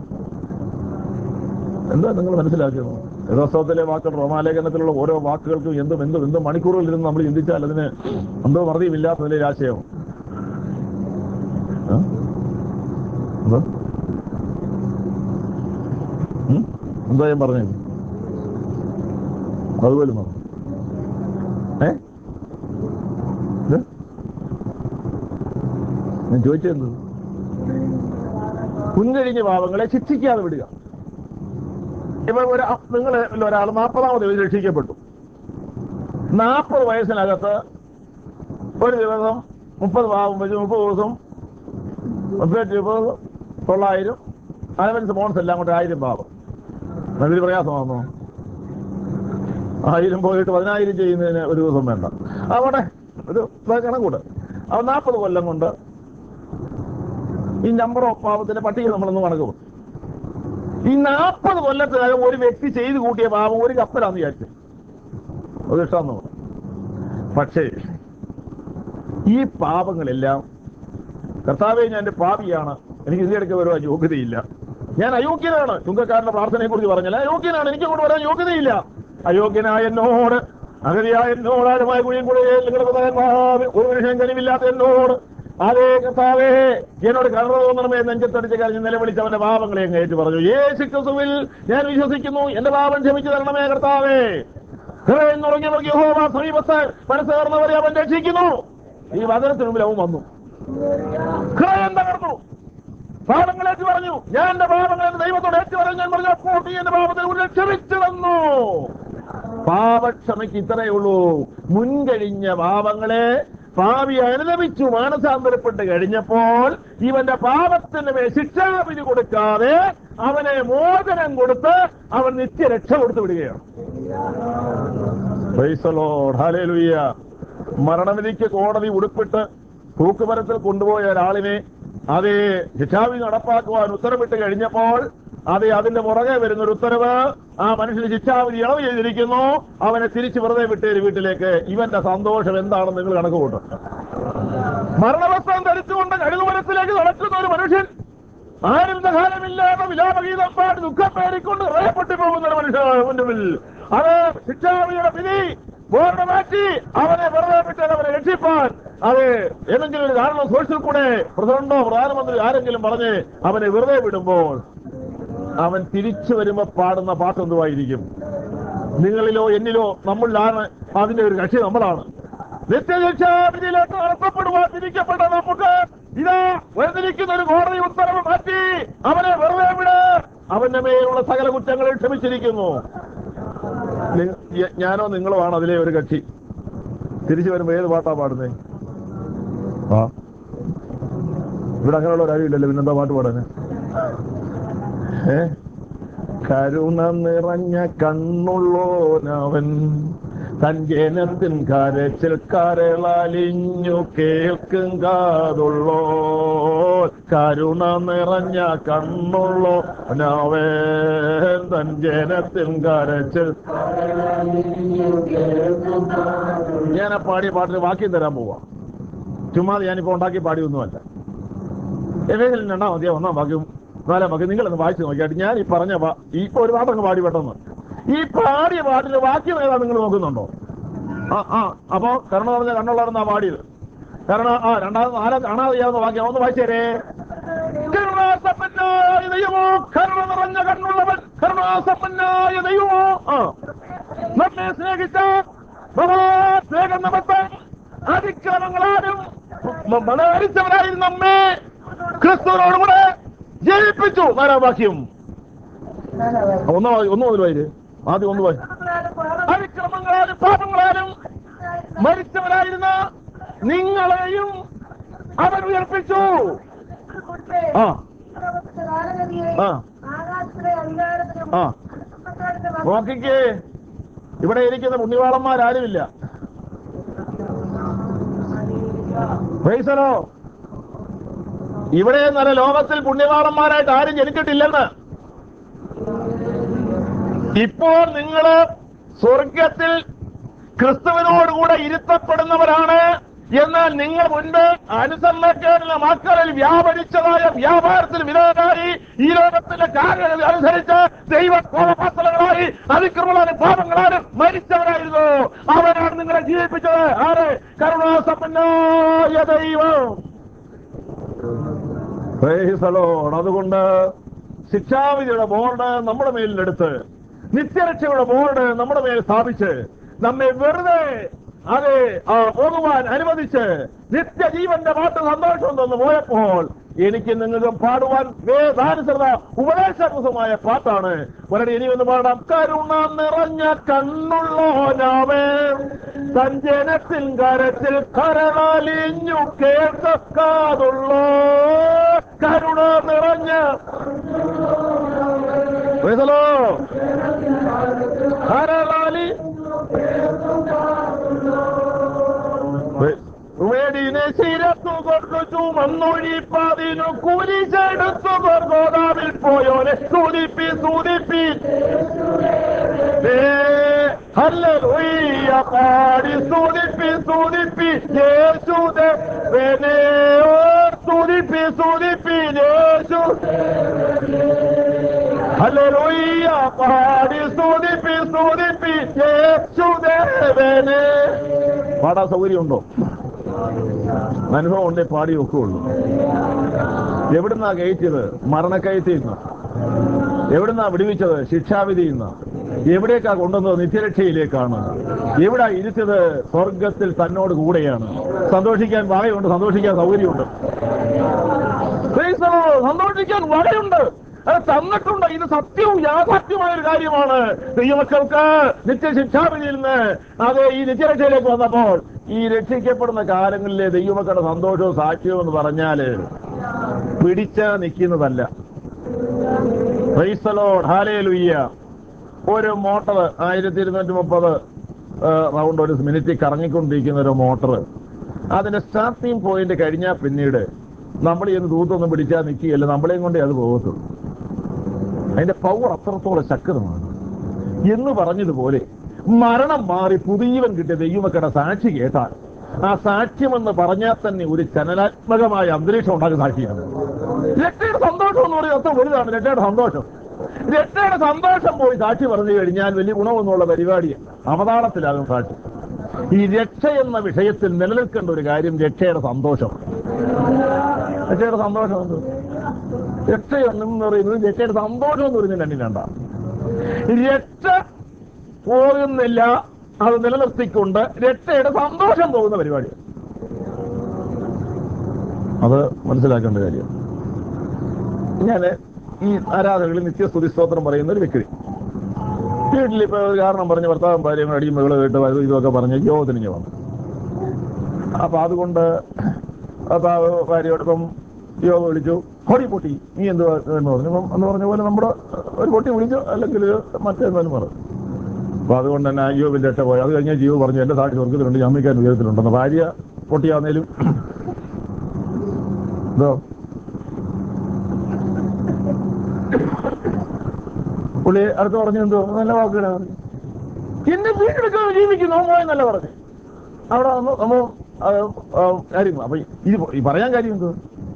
A: എന്താ നിങ്ങൾ മനസ്സിലാക്കുന്നത്? യഥാസ്ഥത്തിലെ വാക്കുകൾ റോമാലേഖനത്തിലുള്ള ഓരോ വാക്കുകൾക്കും എന്തും എന്തും എന്തും മണിക്കൂറുകളിൽ ഇരുന്ന് നമ്മൾ ചിന്തിച്ചാൽ അതിന് എന്തോ മറുതിയില്ലാത്ത നിലയിൽ ആശയം. എന്താ ഞാൻ പറഞ്ഞത്? അതുപോലും വന്നു. ഏ ഞാൻ ചോദിച്ചെന്ത്? മുൻകഴിഞ്ഞ പാപങ്ങളെ ശിക്ഷിക്കാതെ വിടുക. ഇപ്പൊ ഒരു നിങ്ങൾ ഒരാൾ നാൽപ്പതാമത് വയസ്സിൽ രക്ഷിക്കപ്പെട്ടു. നാൽപ്പത് വയസ്സിനകത്ത് ഒരു ദിവസം മുപ്പത് പാപം വെച്ച് മുപ്പത് ദിവസം മുപ്പത്തി മുപ്പത് തൊള്ളായിരം അലവൻസ് മോൺസ് എല്ലാം കൊണ്ട് ആയിരം പാപം. അതിൽ പ്രയാസമാണോ? ആയിരം പോയിട്ട് പതിനായിരം ചെയ്യുന്നതിന് ഒരു ദിവസം വേണ്ട. അവിടെ ഒരു കണക്കൂട്. അവ നാൽപ്പത് കൊല്ലം കൊണ്ട് ഈ നമ്പർ ഓഫ് പാപത്തിന്റെ പട്ടിക നമ്മളൊന്ന് കണക്ക് പോകും. ഈ നാൽപ്പത് കൊല്ലത്തിനകം ഒരു വ്യക്തി ചെയ്തു കൂട്ടിയ പാപം ഒരു കപ്പലാന്ന് വിചാരിച്ചു, അത് ഇഷ്ടമെന്ന്. പക്ഷേ ഈ പാപങ്ങളെല്ലാം കർത്താവേ ഞാൻ എന്റെ പാപിയാണ്, എനിക്ക് ഇതിനിടയ്ക്ക് വരുവാൻ യോഗ്യതയില്ല, ഞാൻ അയോഗ്യനാണ്. ചുങ്കക്കാരന്റെ പ്രാർത്ഥനയെ കുറിച്ച് പറഞ്ഞാൽ അയോഗ്യനാണ്, എനിക്ക് അങ്ങോട്ട് വരാൻ യോഗ്യതയില്ല. അയോഗ്യനായ എന്നോട്, അഗതിയായ എന്നോട്, ആഴമായ കുഴിയും കൂടെ ഒരു മനുഷ്യൻ കനിവില്ലാത്ത എന്നോട്, അതേ കർത്താവേ എന്നോട് കരുണ തോന്നണമേ, നെഞ്ചത്തടിച്ച് കരഞ്ഞ് നിലവിളിച്ച് അവന്റെ പാപങ്ങളെ അങ്ങ് ഏറ്റു പറഞ്ഞു. യേശുക്രിസ്തുവിൽ ഞാൻ വിശ്വസിക്കുന്നു, എന്റെ പാപം ക്ഷമിച്ചു തരണമേ കർത്താവേ. ഹൃദയം നുറങ്ങിയവർക്ക് യഹോവ സമീപത്ത് മനസ്സേർന്നവരെ അവൻ രക്ഷിക്കുന്നു. ഈ വചനത്തിന് മുമ്പിൽ അവൻ വന്നു, ഹൃദയം തകർന്നു, പാപങ്ങൾ ഏറ്റു പറഞ്ഞു. ഞാൻ എന്റെ പാപങ്ങൾ ദൈവത്തോട് ഏറ്റു പറഞ്ഞു. ഞാൻ പറഞ്ഞു അപ്പോൾ എന്റെ പാപത്തെ ക്ഷമിച്ചു തന്നു. പാപക്ഷമയ്ക്ക് ഇത്രയേ ഉള്ളൂ. മുൻകഴിഞ്ഞ പാപങ്ങളെ പാപി അനുദപിച്ചു മാനസാന്തരപ്പെട്ട് കഴിഞ്ഞപ്പോൾ ഇവന്റെ പാപത്തിന് മേൽ ശിക്ഷാവിധി കൊടുക്കാതെ അവനെ മോചനം കൊടുത്ത് അവൻ നിത്യരക്ഷ കൊടുത്തു വിടുകയാണ്. Praise the Lord. ഹല്ലേലൂയ. മരണവിധിക്ക് കോടതി ഉടുപ്പിട്ട് തൂക്കുമരത്തിൽ കൊണ്ടുപോയ ഒരാളിനെ അതേ ശിക്ഷാവിധി നടപ്പാക്കുവാൻ ഉത്തരവിട്ട് കഴിഞ്ഞപ്പോൾ അതെ അതിന്റെ പുറകെ വരുന്ന ഒരു ഉത്തരവ്, ആ മനുഷ്യന് ശിക്ഷാവിധി ഇളവ് ചെയ്തിരിക്കുന്നു, അവനെ തിരിച്ച് വെറുതെ വിട്ടേര് വീട്ടിലേക്ക്. ഇവന്റെ സന്തോഷം എന്താണെന്ന് നിങ്ങൾ കണക്ക് കൂട്ടും. മരണവസ്ത്രം ധരിച്ചുകൊണ്ട് കഴുകുമരത്തിലേക്ക് നടക്കുന്ന ഒരു മനുഷ്യൻ, ആരും സഹായമില്ലാതെ വിലാപഗീതം പാടി ദുഃഖം പേടിക്കൊണ്ട് ഹൃദയപ്പെട്ടി പോകുന്ന ഒരു മനുഷ്യൻ മുന്നിൽ അത് ശിക്ഷാവിധിയുടെ വിധി ബോർഡ് മാറ്റി അവനെ വെറുതെ വിട്ടാൽ അവനെ രക്ഷിപ്പാൻ അത് ഏതെങ്കിലും ഒരു കാരണം സോഷ്യൽ കൂടെ പ്രസിഡന്റോ പ്രധാനമന്ത്രി ആരെങ്കിലും പറഞ്ഞ് അവനെ വെറുതെ വിടുമ്പോൾ അവൻ തിരിച്ചു വരുമ്പോ പാടുന്ന പാട്ട് എന്തുവായിരിക്കും? നിങ്ങളിലോ എന്നിലോ നമ്മളിലാണ് അതിന്റെ ഒരു കക്ഷി നമ്മളാണ്. നിത്യശിക്ഷാവിധിയിലേക്ക് നടത്തപ്പെടുവാൻ വിധിക്കപ്പെട്ട നമുക്ക് ഇതാ വേദനിക്കുന്ന ഒരു കോടതി ഉത്തരവ് മാറ്റി അവനെ വെറുതെ വിട്, അവന്റെ മേലുള്ള സകല കുറ്റങ്ങളും ക്ഷമിച്ചിരിക്കുന്നു. ഞാനോ നിങ്ങളോ ആണ് അതിലെ ഒരു കക്ഷി. തിരിച്ചു വരുമ്പോ ഏത് പാട്ടാ പാടുന്നേ? ആ ഇവിടെ അങ്ങനെയുള്ള ഒരു അറിയില്ലല്ലോ, പിന്നെന്താ പാട്ട് പാടാന്? ഏ കരുണ നിറഞ്ഞ കണ്ണുള്ളോനവൻ തൻ ജനത്തിൻ കരച്ചിൽ കരളലിഞ്ഞു കേൾക്കും കാതുള്ളോ. കരുണ നിറഞ്ഞ കണ്ണുള്ളോനവൻ തൻ ജനത്തിൻ കരച്ചിൽ. ഞാൻ ആ പാടിയ പാട്ടിന് വാക്യം തരാൻ പോവാ. ചുമ്മാതെ ഞാനിപ്പോ ഉണ്ടാക്കി പാടിയൊന്നുമല്ല. ഏതെങ്കിലും രണ്ടാം മതിയാ ഒന്നാം വാക്യം നാലാം വാക്യം നിങ്ങളൊന്ന് വായിച്ചു നോക്കിയാട്ട് ഞാൻ ഈ പറഞ്ഞ ഈ ഒരു പാട്ടങ്ങ് പാടി പെട്ടെന്ന്. ഈ പാടിയ പാട്ടിന്റെ വാക്യം ഏതാ നിങ്ങൾ നോക്കുന്നുണ്ടോ? ആ ആ അപ്പൊ കരുണ പറഞ്ഞ കണ്ണുള്ളവരെന്നാ പാടിയത്. കരുണ ആ രണ്ടാമത് നാലാം കാണാതെ ചെയ്യാവുന്ന വാക്യം ഒന്ന് വായിച്ചേരേ. കരുണാസമ്പന്നായ ദൈവമോ, കരുണ നിറഞ്ഞ കണ്ണുള്ളവൻ, കരുണാസമ്പന്നായ ദൈവമോ, ആ നമ്മെ സ്നേഹിച്ച മഹാസ്നേഹം നിമിത്തം അതിക്രമങ്ങളാലും മണമരിച്ചവരായി നമ്മെ ക്രിസ്തുവിനോടുകൂടെ ജയിപ്പിച്ചു. നാലാം വാക്യം ഒന്ന് ഒന്ന് മുതൽ വായിര്. ആദ്യം ഒന്ന് വായി. അതിക്രമങ്ങളാലും പാപങ്ങളാലും മരിച്ചവരായിരുന്ന നിങ്ങളെയും അവൻ ഉയർപ്പിച്ചു. ആ ആ ആ നോക്കിക്കേ, ഇവിടെ ഇരിക്കുന്ന പുണ്യവാളന്മാരാരുമില്ല. പ്രൈസലോ, ഇവിടെ നല്ല ലോകത്തിൽ പുണ്യവാളന്മാരായിട്ട് ആരും ജനിച്ചിട്ടില്ലെന്ന്. ഇപ്പോൾ നിങ്ങള് സ്വർഗത്തിൽ ക്രിസ്തുവിനോടുകൂടെ ഇരുത്തപ്പെടുന്നവരാണ്. എന്നാൽ നിങ്ങൾ മുൻപ് അനുസരണക്കേടുള്ള മക്കളിൽ വ്യാപരിച്ചതായ വ്യാപാരത്തിൽ വിധേയരായി ഈ ലോകത്തിന്റെ കാര്യങ്ങൾ അനുസരിച്ച് ദൈവകോപപാത്രങ്ങളായി അതിക്രമങ്ങളാലും പാപങ്ങളാലും മരിച്ചവരായിരുന്നു. അവരാണ് നിങ്ങളെ ജീവിപ്പിച്ചത്. ആരെ? കരുണാസമ്പന്നനായ ദൈവം. അതുകൊണ്ട് ശിക്ഷാവിധിയുടെ ബോർഡ് നമ്മുടെ മേലിലെടുത്ത് നിത്യരക്ഷയുടെ ബോർഡ് നമ്മുടെ മേൽ സ്ഥാപിച്ച് നമ്മെ വെറുതെ അതെ ആ പോകുവാൻ അനുവദിച്ച് നിത്യജീവന്റെ പാട്ട് സന്തോഷം തന്നു പോയപ്പോൾ എനിക്ക് നിങ്ങൾക്ക് പാടുവാൻ വേദാനുസൃത ഉപദേശപൂർവമായ പാട്ടാണ്. ഒരടി ഇനി ഒന്ന് പാടാം. കരുണ നിറഞ്ഞ കണ്ണുള്ളോനാവേ തൻ ജനത്തിൻ കരത്തിൽ കരളലിഞ്ഞു കേൾക്കാതുള്ളോ. കരുണ നിറഞ്ഞ കരളാലി വേടിനെ ശിരത്തു കൊണ്ടു ചുമന്നൊഴിപ്പതിനു കുരിശെടുത്തു ഗോദാവിൽ പോയോനെ സൂതിപ്പി സൂതിപ്പി ഹല്ലേലൂയ പാടി സൂതിപ്പി സൂതിപ്പി യേശുദേവനെ സൂതിപ്പി സൂതിപ്പി യേശു ഹല്ലേലൂയ പാടി സൂതിപ്പി സൂതിപ്പി യേശുദേവനെ. പാടാൻ സൗകര്യമുണ്ടോ? അനുഭവം ഉണ്ടേ പാടി ഒക്കെയുള്ളൂ. എവിടുന്നാ കയറ്റിയത്? മരണക്കയറ്റിൽ നിന്ന്. എവിടുന്നാ വിടുവിച്ചത്? ശിക്ഷാവിധിയിൽ നിന്ന്. എവിടേക്കാ കൊണ്ടുവന്നത്? നിത്യരക്ഷയിലേക്കാണ്. എവിടാ ഇരുത്തിയത്? സ്വർഗത്തിൽ തന്നോട് കൂടെയാണ്. സന്തോഷിക്കാൻ വകയുണ്ട്, സന്തോഷിക്കാൻ സൗകര്യമുണ്ട്, സന്തോഷിക്കാൻ വകയുണ്ട്, അത് തന്നിട്ടുണ്ട്. ഇത് സത്യവും യാഥാർത്ഥ്യമായ ഒരു കാര്യമാണ്. ദൈവമക്കൾക്ക് നിത്യശിക്ഷാവിധിയിൽ നിന്ന് അത് ഈ നിത്യരക്ഷയിലേക്ക് വന്നപ്പോൾ ഈ രക്ഷിക്കപ്പെടുന്ന കാലങ്ങളിലെ ദൈവമക്കളുടെ സന്തോഷവും സാക്ഷ്യവും എന്ന് പറഞ്ഞാല് പിടിച്ച നിൽക്കുന്നതല്ല. Praise the Lord, hallelujah. ഒരു മോട്ടർ ആയിരത്തി ഇരുന്നൂറ്റി മുപ്പത് റൗണ്ട് ഒരു മിനിറ്റ് കറങ്ങിക്കൊണ്ടിരിക്കുന്ന ഒരു മോട്ടർ, അതിന്റെ സ്റ്റാർട്ടിങ് പോയിന്റ് കഴിഞ്ഞാൽ പിന്നീട് നമ്മൾ ഇന്ന് ദൂത്തൊന്നും പിടിച്ചാൽ നിൽക്കുകയല്ല, നമ്മളെയും കൊണ്ടേ അത് പോകത്തുള്ളൂ. അതിന്റെ പവർ അത്രത്തോളം ശക്തമാണ്. എന്ന് പറഞ്ഞതുപോലെ മരണം മാറി പുതിയവൻ കിട്ടിയ ദൈവമക്കളുടെ സാക്ഷി കേട്ടാൽ ആ സാക്ഷ്യമെന്ന് പറഞ്ഞാൽ തന്നെ ഒരു ചലനാത്മകമായ അന്തരീക്ഷം ഉണ്ടാക്കുന്ന സാക്ഷിയാണ്. രക്ഷയുടെ സന്തോഷം എന്ന് പറയുന്നത് അത്ര വലുതാണ്. രക്ഷയുടെ സന്തോഷം രക്ഷയുടെ സന്തോഷം പോയി സാക്ഷി പറഞ്ഞു കഴിഞ്ഞാൽ വലിയ ഗുണമൊന്നുമുള്ള പരിപാടിയല്ല, അവതാളത്തിലാകും സാക്ഷി. ഈ രക്ഷ എന്ന വിഷയത്തിൽ നിലനിൽക്കേണ്ട ഒരു കാര്യം രക്ഷയുടെ സന്തോഷം. രക്ഷയുടെ സന്തോഷം എന്ത്? രക്ഷയൊന്നും പറയുന്നത് രക്ഷയുടെ സന്തോഷം എന്ന് പറയുന്നത് രണ്ടും വേണ്ട. രക്ഷ പോകുന്നില്ല, അത് നിലനിർത്തിക്കൊണ്ട് രക്ഷയുടെ സന്തോഷം പോകുന്ന പരിപാടി, അത് മനസ്സിലാക്കേണ്ട കാര്യം. ഞാൻ ഈ ആരാധനകളിൽ നിത്യസ്തുതി സ്തോത്രം പറയുന്ന ഒരു വ്യക്തി വീട്ടിലിപ്പോ ഒരു കാരണം പറഞ്ഞ് ഭർത്താവും ഭാര്യയും അടിയും മകള് കേട്ട് ഇതൊക്കെ പറഞ്ഞ് യോഗത്തിന് വന്നു. അപ്പൊ അതുകൊണ്ട് ഭർത്താവ് ഭാര്യയോടൊപ്പം യോഗ വിളിച്ചു, പൊടി പൊട്ടി നീ എന്ത് എന്ന് പറഞ്ഞു. എന്ന് പറഞ്ഞ പോലെ നമ്മുടെ ഒരു പൊട്ടി വിളിച്ചു, അല്ലെങ്കിൽ മറ്റേന്നാലും പറഞ്ഞു. അപ്പൊ അതുകൊണ്ട് തന്നെ യോബിന്റെ രക്ഷ പോയി. അത് കഴിഞ്ഞാൽ ജീവ പറഞ്ഞു എന്റെ സാക്ഷി സ്വർഗത്തിലുണ്ട്, അമ്മയ്ക്കാൻ ഉയരത്തിലുണ്ടെന്ന്. ഭാര്യ പൊട്ടിയാന്നേലും എന്തോ പുള്ളി അടുത്ത് പറഞ്ഞു, എന്തോ നല്ല വാക്കുകളാ പറഞ്ഞു. എന്റെ വീട്ടിലൊക്കെ ജീവിക്കുന്നു പോയെന്നല്ല പറഞ്ഞു. അവിടെ വന്നു നമ്മ കാര്യം. അപ്പൊ ഇത് ഈ പറയാൻ കാര്യം എന്തോ,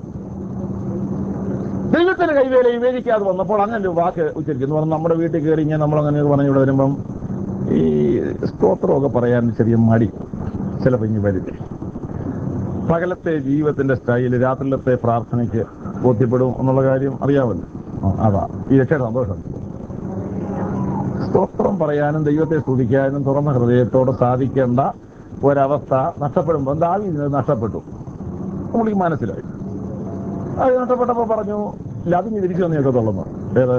A: ദൈവത്തിന്റെ കൈവേല വിവേചിക്കാതെ വന്നപ്പോൾ അങ്ങനെ ഒരു വാക്ക് ഉച്ചരിക്കുന്നു പറഞ്ഞു. നമ്മുടെ വീട്ടിൽ കയറി ഇങ്ങനെ നമ്മളങ്ങനെ പറഞ്ഞു ഇവിടെ വരുമ്പം ഈ സ്തോത്രമൊക്കെ പറയാൻ ചെറിയ മടി ചിലപ്പോൾ ഇനി വരും. പകലത്തെ ജീവിതത്തിന്റെ സ്റ്റൈല് രാത്രിയിലത്തെ പ്രാർത്ഥനയ്ക്ക് ബോധ്യപ്പെടും എന്നുള്ള കാര്യം അറിയാമല്ലോ. അതാ ഈ രക്ഷയുടെ സന്തോഷം. സ്തോത്രം പറയാനും ദൈവത്തെ സ്തുതിക്കാനും തുറന്ന ഹൃദയത്തോട് സാധിക്കേണ്ട ഒരവസ്ഥ നഷ്ടപ്പെടുമ്പോൾ ദാവീദിന് നഷ്ടപ്പെട്ടു. നമുക്ക് മനസ്സിലായി. അത് നഷ്ടപ്പെട്ടപ്പോ പറഞ്ഞു, ഇല്ല അത് നീ തിരിച്ചു വന്നേ പറ്റത്തുള്ളൂ. ഏത്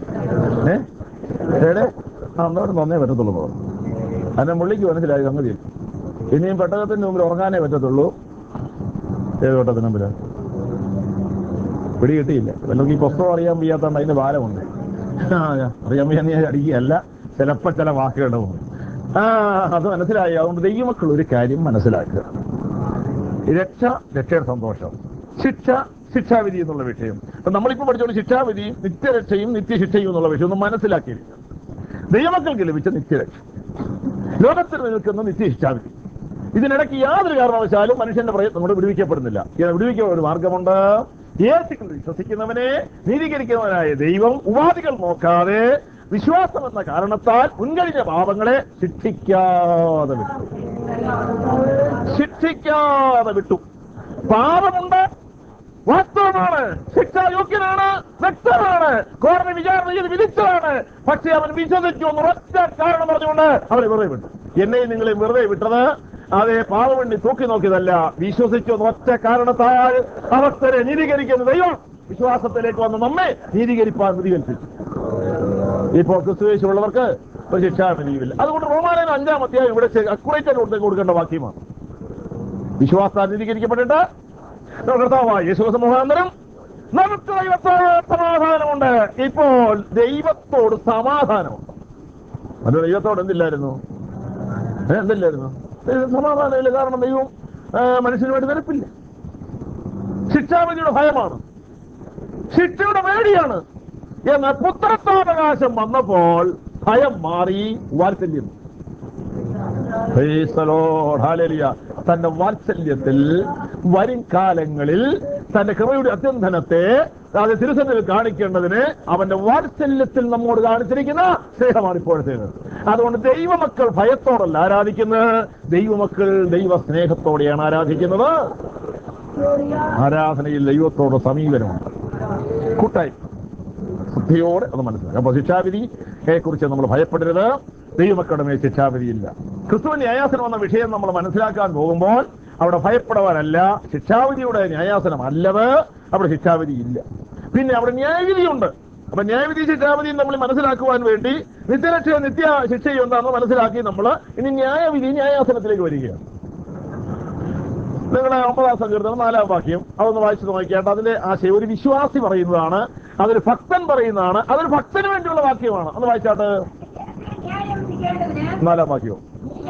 A: ഏടെ അന്നോട് നന്നേ പറ്റത്തുള്ളൂ പറഞ്ഞു. അതിനെ മുള്ളിക്ക് മനസ്സിലായി സംഗതി. ഇനിയും പെട്ടകത്തിന്റെ മുമ്പിൽ ഉറങ്ങാനേ പറ്റത്തുള്ളൂ. ഏത് പെട്ടത്തിന് മുമ്പില് പിടി കിട്ടിയില്ല. വല്ലതും ഈ പുസ്തകം അറിയാൻ വയ്യാത്തോണ്ട് അതിന്റെ ഭാരമുണ്ട്. ആ അറിയാൻ വയ്യാ നീ അടിക്കുകയല്ല, ചിലപ്പോ ചില വാക്കുകളുടെ പോകും. ആ അത് മനസ്സിലായി. അതുകൊണ്ട് ദൈവമക്കൾ ഒരു കാര്യം മനസ്സിലാക്കുക, രക്ഷ രക്ഷയുടെ സന്തോഷം, ശിക്ഷ ശിക്ഷാവിധി എന്നുള്ള വിഷയം. അപ്പൊ നമ്മളിപ്പോ പഠിച്ചോണ്ട് ശിക്ഷാവിധിയും നിത്യരക്ഷയും നിത്യശിക്ഷയും എന്നുള്ള വിഷയം ഒന്ന് മനസ്സിലാക്കിയിരിക്കുക. ദൈവമക്കൾക്ക് ലഭിച്ച നിത്യരക്ഷ, ലോകത്തിൽ നിൽക്കുന്ന നിത്യശിക്ഷാവിധി. ഇതിനിടയ്ക്ക് യാതൊരു കാരണവശാലും മനുഷ്യന്റെ പ്രയത്നം കൊണ്ട് വിടുവിക്കപ്പെടുന്നില്ല. വിടുവിക്കാൻ ഒരു മാർഗമുണ്ട്. യേശുക്രിസ്തുവിൽ വിശ്വസിക്കുന്നവനെ നീതീകരിക്കുന്നവനായ ദൈവം ഉപാധികൾ നോക്കാതെ വിശ്വാസം എന്ന കാരണത്താൽ മുൻകഴിഞ്ഞ പാപങ്ങളെ ശിക്ഷിക്കാതെ വിട്ടു. ശിക്ഷിക്കാതെ വിട്ടു. പാപമുണ്ട്, വാസ്തവമാണ്, ശിക്ഷായോഗ്യനാണ്, വ്യക്തമാണ്, കോടതി വിചാരണ ചെയ്ത് വിധിച്ചതാണ്. പക്ഷെ അവൻ വിശ്വസിച്ചു എന്ന് ഒറ്റ കാരണം പറഞ്ഞുകൊണ്ട് അവരെ വെറുതെ വിട്ടു. എന്നെയും നിങ്ങളെ വെറുതെ വിട്ടത് അതേ പാപവണ്ടി തൂക്കി നോക്കിയതല്ല, വിശ്വസിച്ചു എന്ന് ഒറ്റ കാരണത്താൽ അവസ്ഥരെ നീതീകരിക്കുന്ന ദൈവം വിശ്വാസത്തിലേക്ക് വന്ന് നമ്മെ നീതീകരിപ്പാൻ വിധികൽപ്പിച്ചു. ഇപ്പോ ക്രിസ്തുയേശുള്ളവർക്ക് ഒരു ശിക്ഷാവിധിയുമില്ല. അതുകൊണ്ട് റോമാലയൻ അഞ്ചാം അധ്യായം ഇവിടെ അക്കുറേറ്റ് കൊടുത്തേക്ക് കൊടുക്കേണ്ട വാക്യമാണ്. വിശ്വാസത്താൽ നീതീകരിക്കപ്പെട്ടിട്ട് കർത്താവായ യേശു മുഖാന്തരം നമുക്ക് ദൈവത്തോട് സമാധാനമുണ്ട്. ഇപ്പോൾ ദൈവത്തോട് സമാധാനമുണ്ട്. അത് ദൈവത്തോട് എന്തില്ലായിരുന്നു? എന്തില്ലായിരുന്നു? സമാധാനമില്ല. കാരണം ദൈവം മനുഷ്യന് വേണ്ടി നിരപ്പില്ല. ശിക്ഷാവിധിയുടെ ഭയമാണ്, ശിക്ഷയുടെ പേടിയാണ്. എന്നാൽ പുത്രത്വാവകാശം വന്നപ്പോൾ ഭയം മാറി, വാത്സല്യം. തന്റെ വാത്സല്യത്തിൽ വരും കാലങ്ങളിൽ തന്റെ കൃപയുടെ അത്യന്തനത്തെ അത് തിരുസന്നിധിയിൽ കാണിക്കേണ്ടതിന് അവന്റെ വാത്സല്യത്തിൽ നമ്മോട് കാണിച്ചിരിക്കുന്ന സ്നേഹമാണ് ഇപ്പോഴത്തേത്. അതുകൊണ്ട് ദൈവമക്കൾ ഭയത്തോടല്ല ആരാധിക്കുന്നത്, ദൈവമക്കൾ ദൈവ സ്നേഹത്തോടെയാണ് ആരാധിക്കുന്നത്. ആരാധനയിൽ ദൈവത്തോട് സമീപനമുണ്ട്, കൂട്ടായി ശ്രദ്ധയോടെ അത് മനസ്സിലാക്കാം. അപ്പൊ ശിക്ഷാവിധിയെ കുറിച്ച് നമ്മൾ ഭയപ്പെടരുത്. ദൈവമക്കളുടെ മേൽ ശിക്ഷാവിധിയില്ല. ക്രിസ്തുവിന്റെ ന്യായാസനം എന്ന വിഷയം നമ്മൾ മനസ്സിലാക്കാൻ പോകുമ്പോൾ അവിടെ ഭയപ്പെടുവാനല്ല, ശിക്ഷാവിധിയുടെ ന്യായാസനം അല്ലത്, അവിടെ ശിക്ഷാവിധി ഇല്ല. പിന്നെ അവിടെ ന്യായവിധിയുണ്ട്. അപ്പൊ ന്യായവിധി ശിക്ഷാവിധിയും നമ്മൾ മനസ്സിലാക്കുവാൻ വേണ്ടി നിത്യരക്ഷ നിത്യ ശിക്ഷയും എന്താണെന്ന് മനസ്സിലാക്കി നമ്മൾ ഇനി ന്യായവിധി ന്യായാസനത്തിലേക്ക് വരികയാണ്. നിങ്ങളുടെ ഒമ്പതാം സങ്കീർത്തനം നാലാം വാക്യം അതൊന്ന് വായിച്ചു നോക്കിയാട്ട് അതിന്റെ ആശയം ഒരു വിശ്വാസി പറയുന്നതാണ്, അതൊരു ഭക്തൻ പറയുന്നതാണ്, അതൊരു ഭക്തന് വേണ്ടിയുള്ള വാക്യമാണ്. ഒന്ന് വായിച്ചാട്ട് നാലാം വാക്യവും.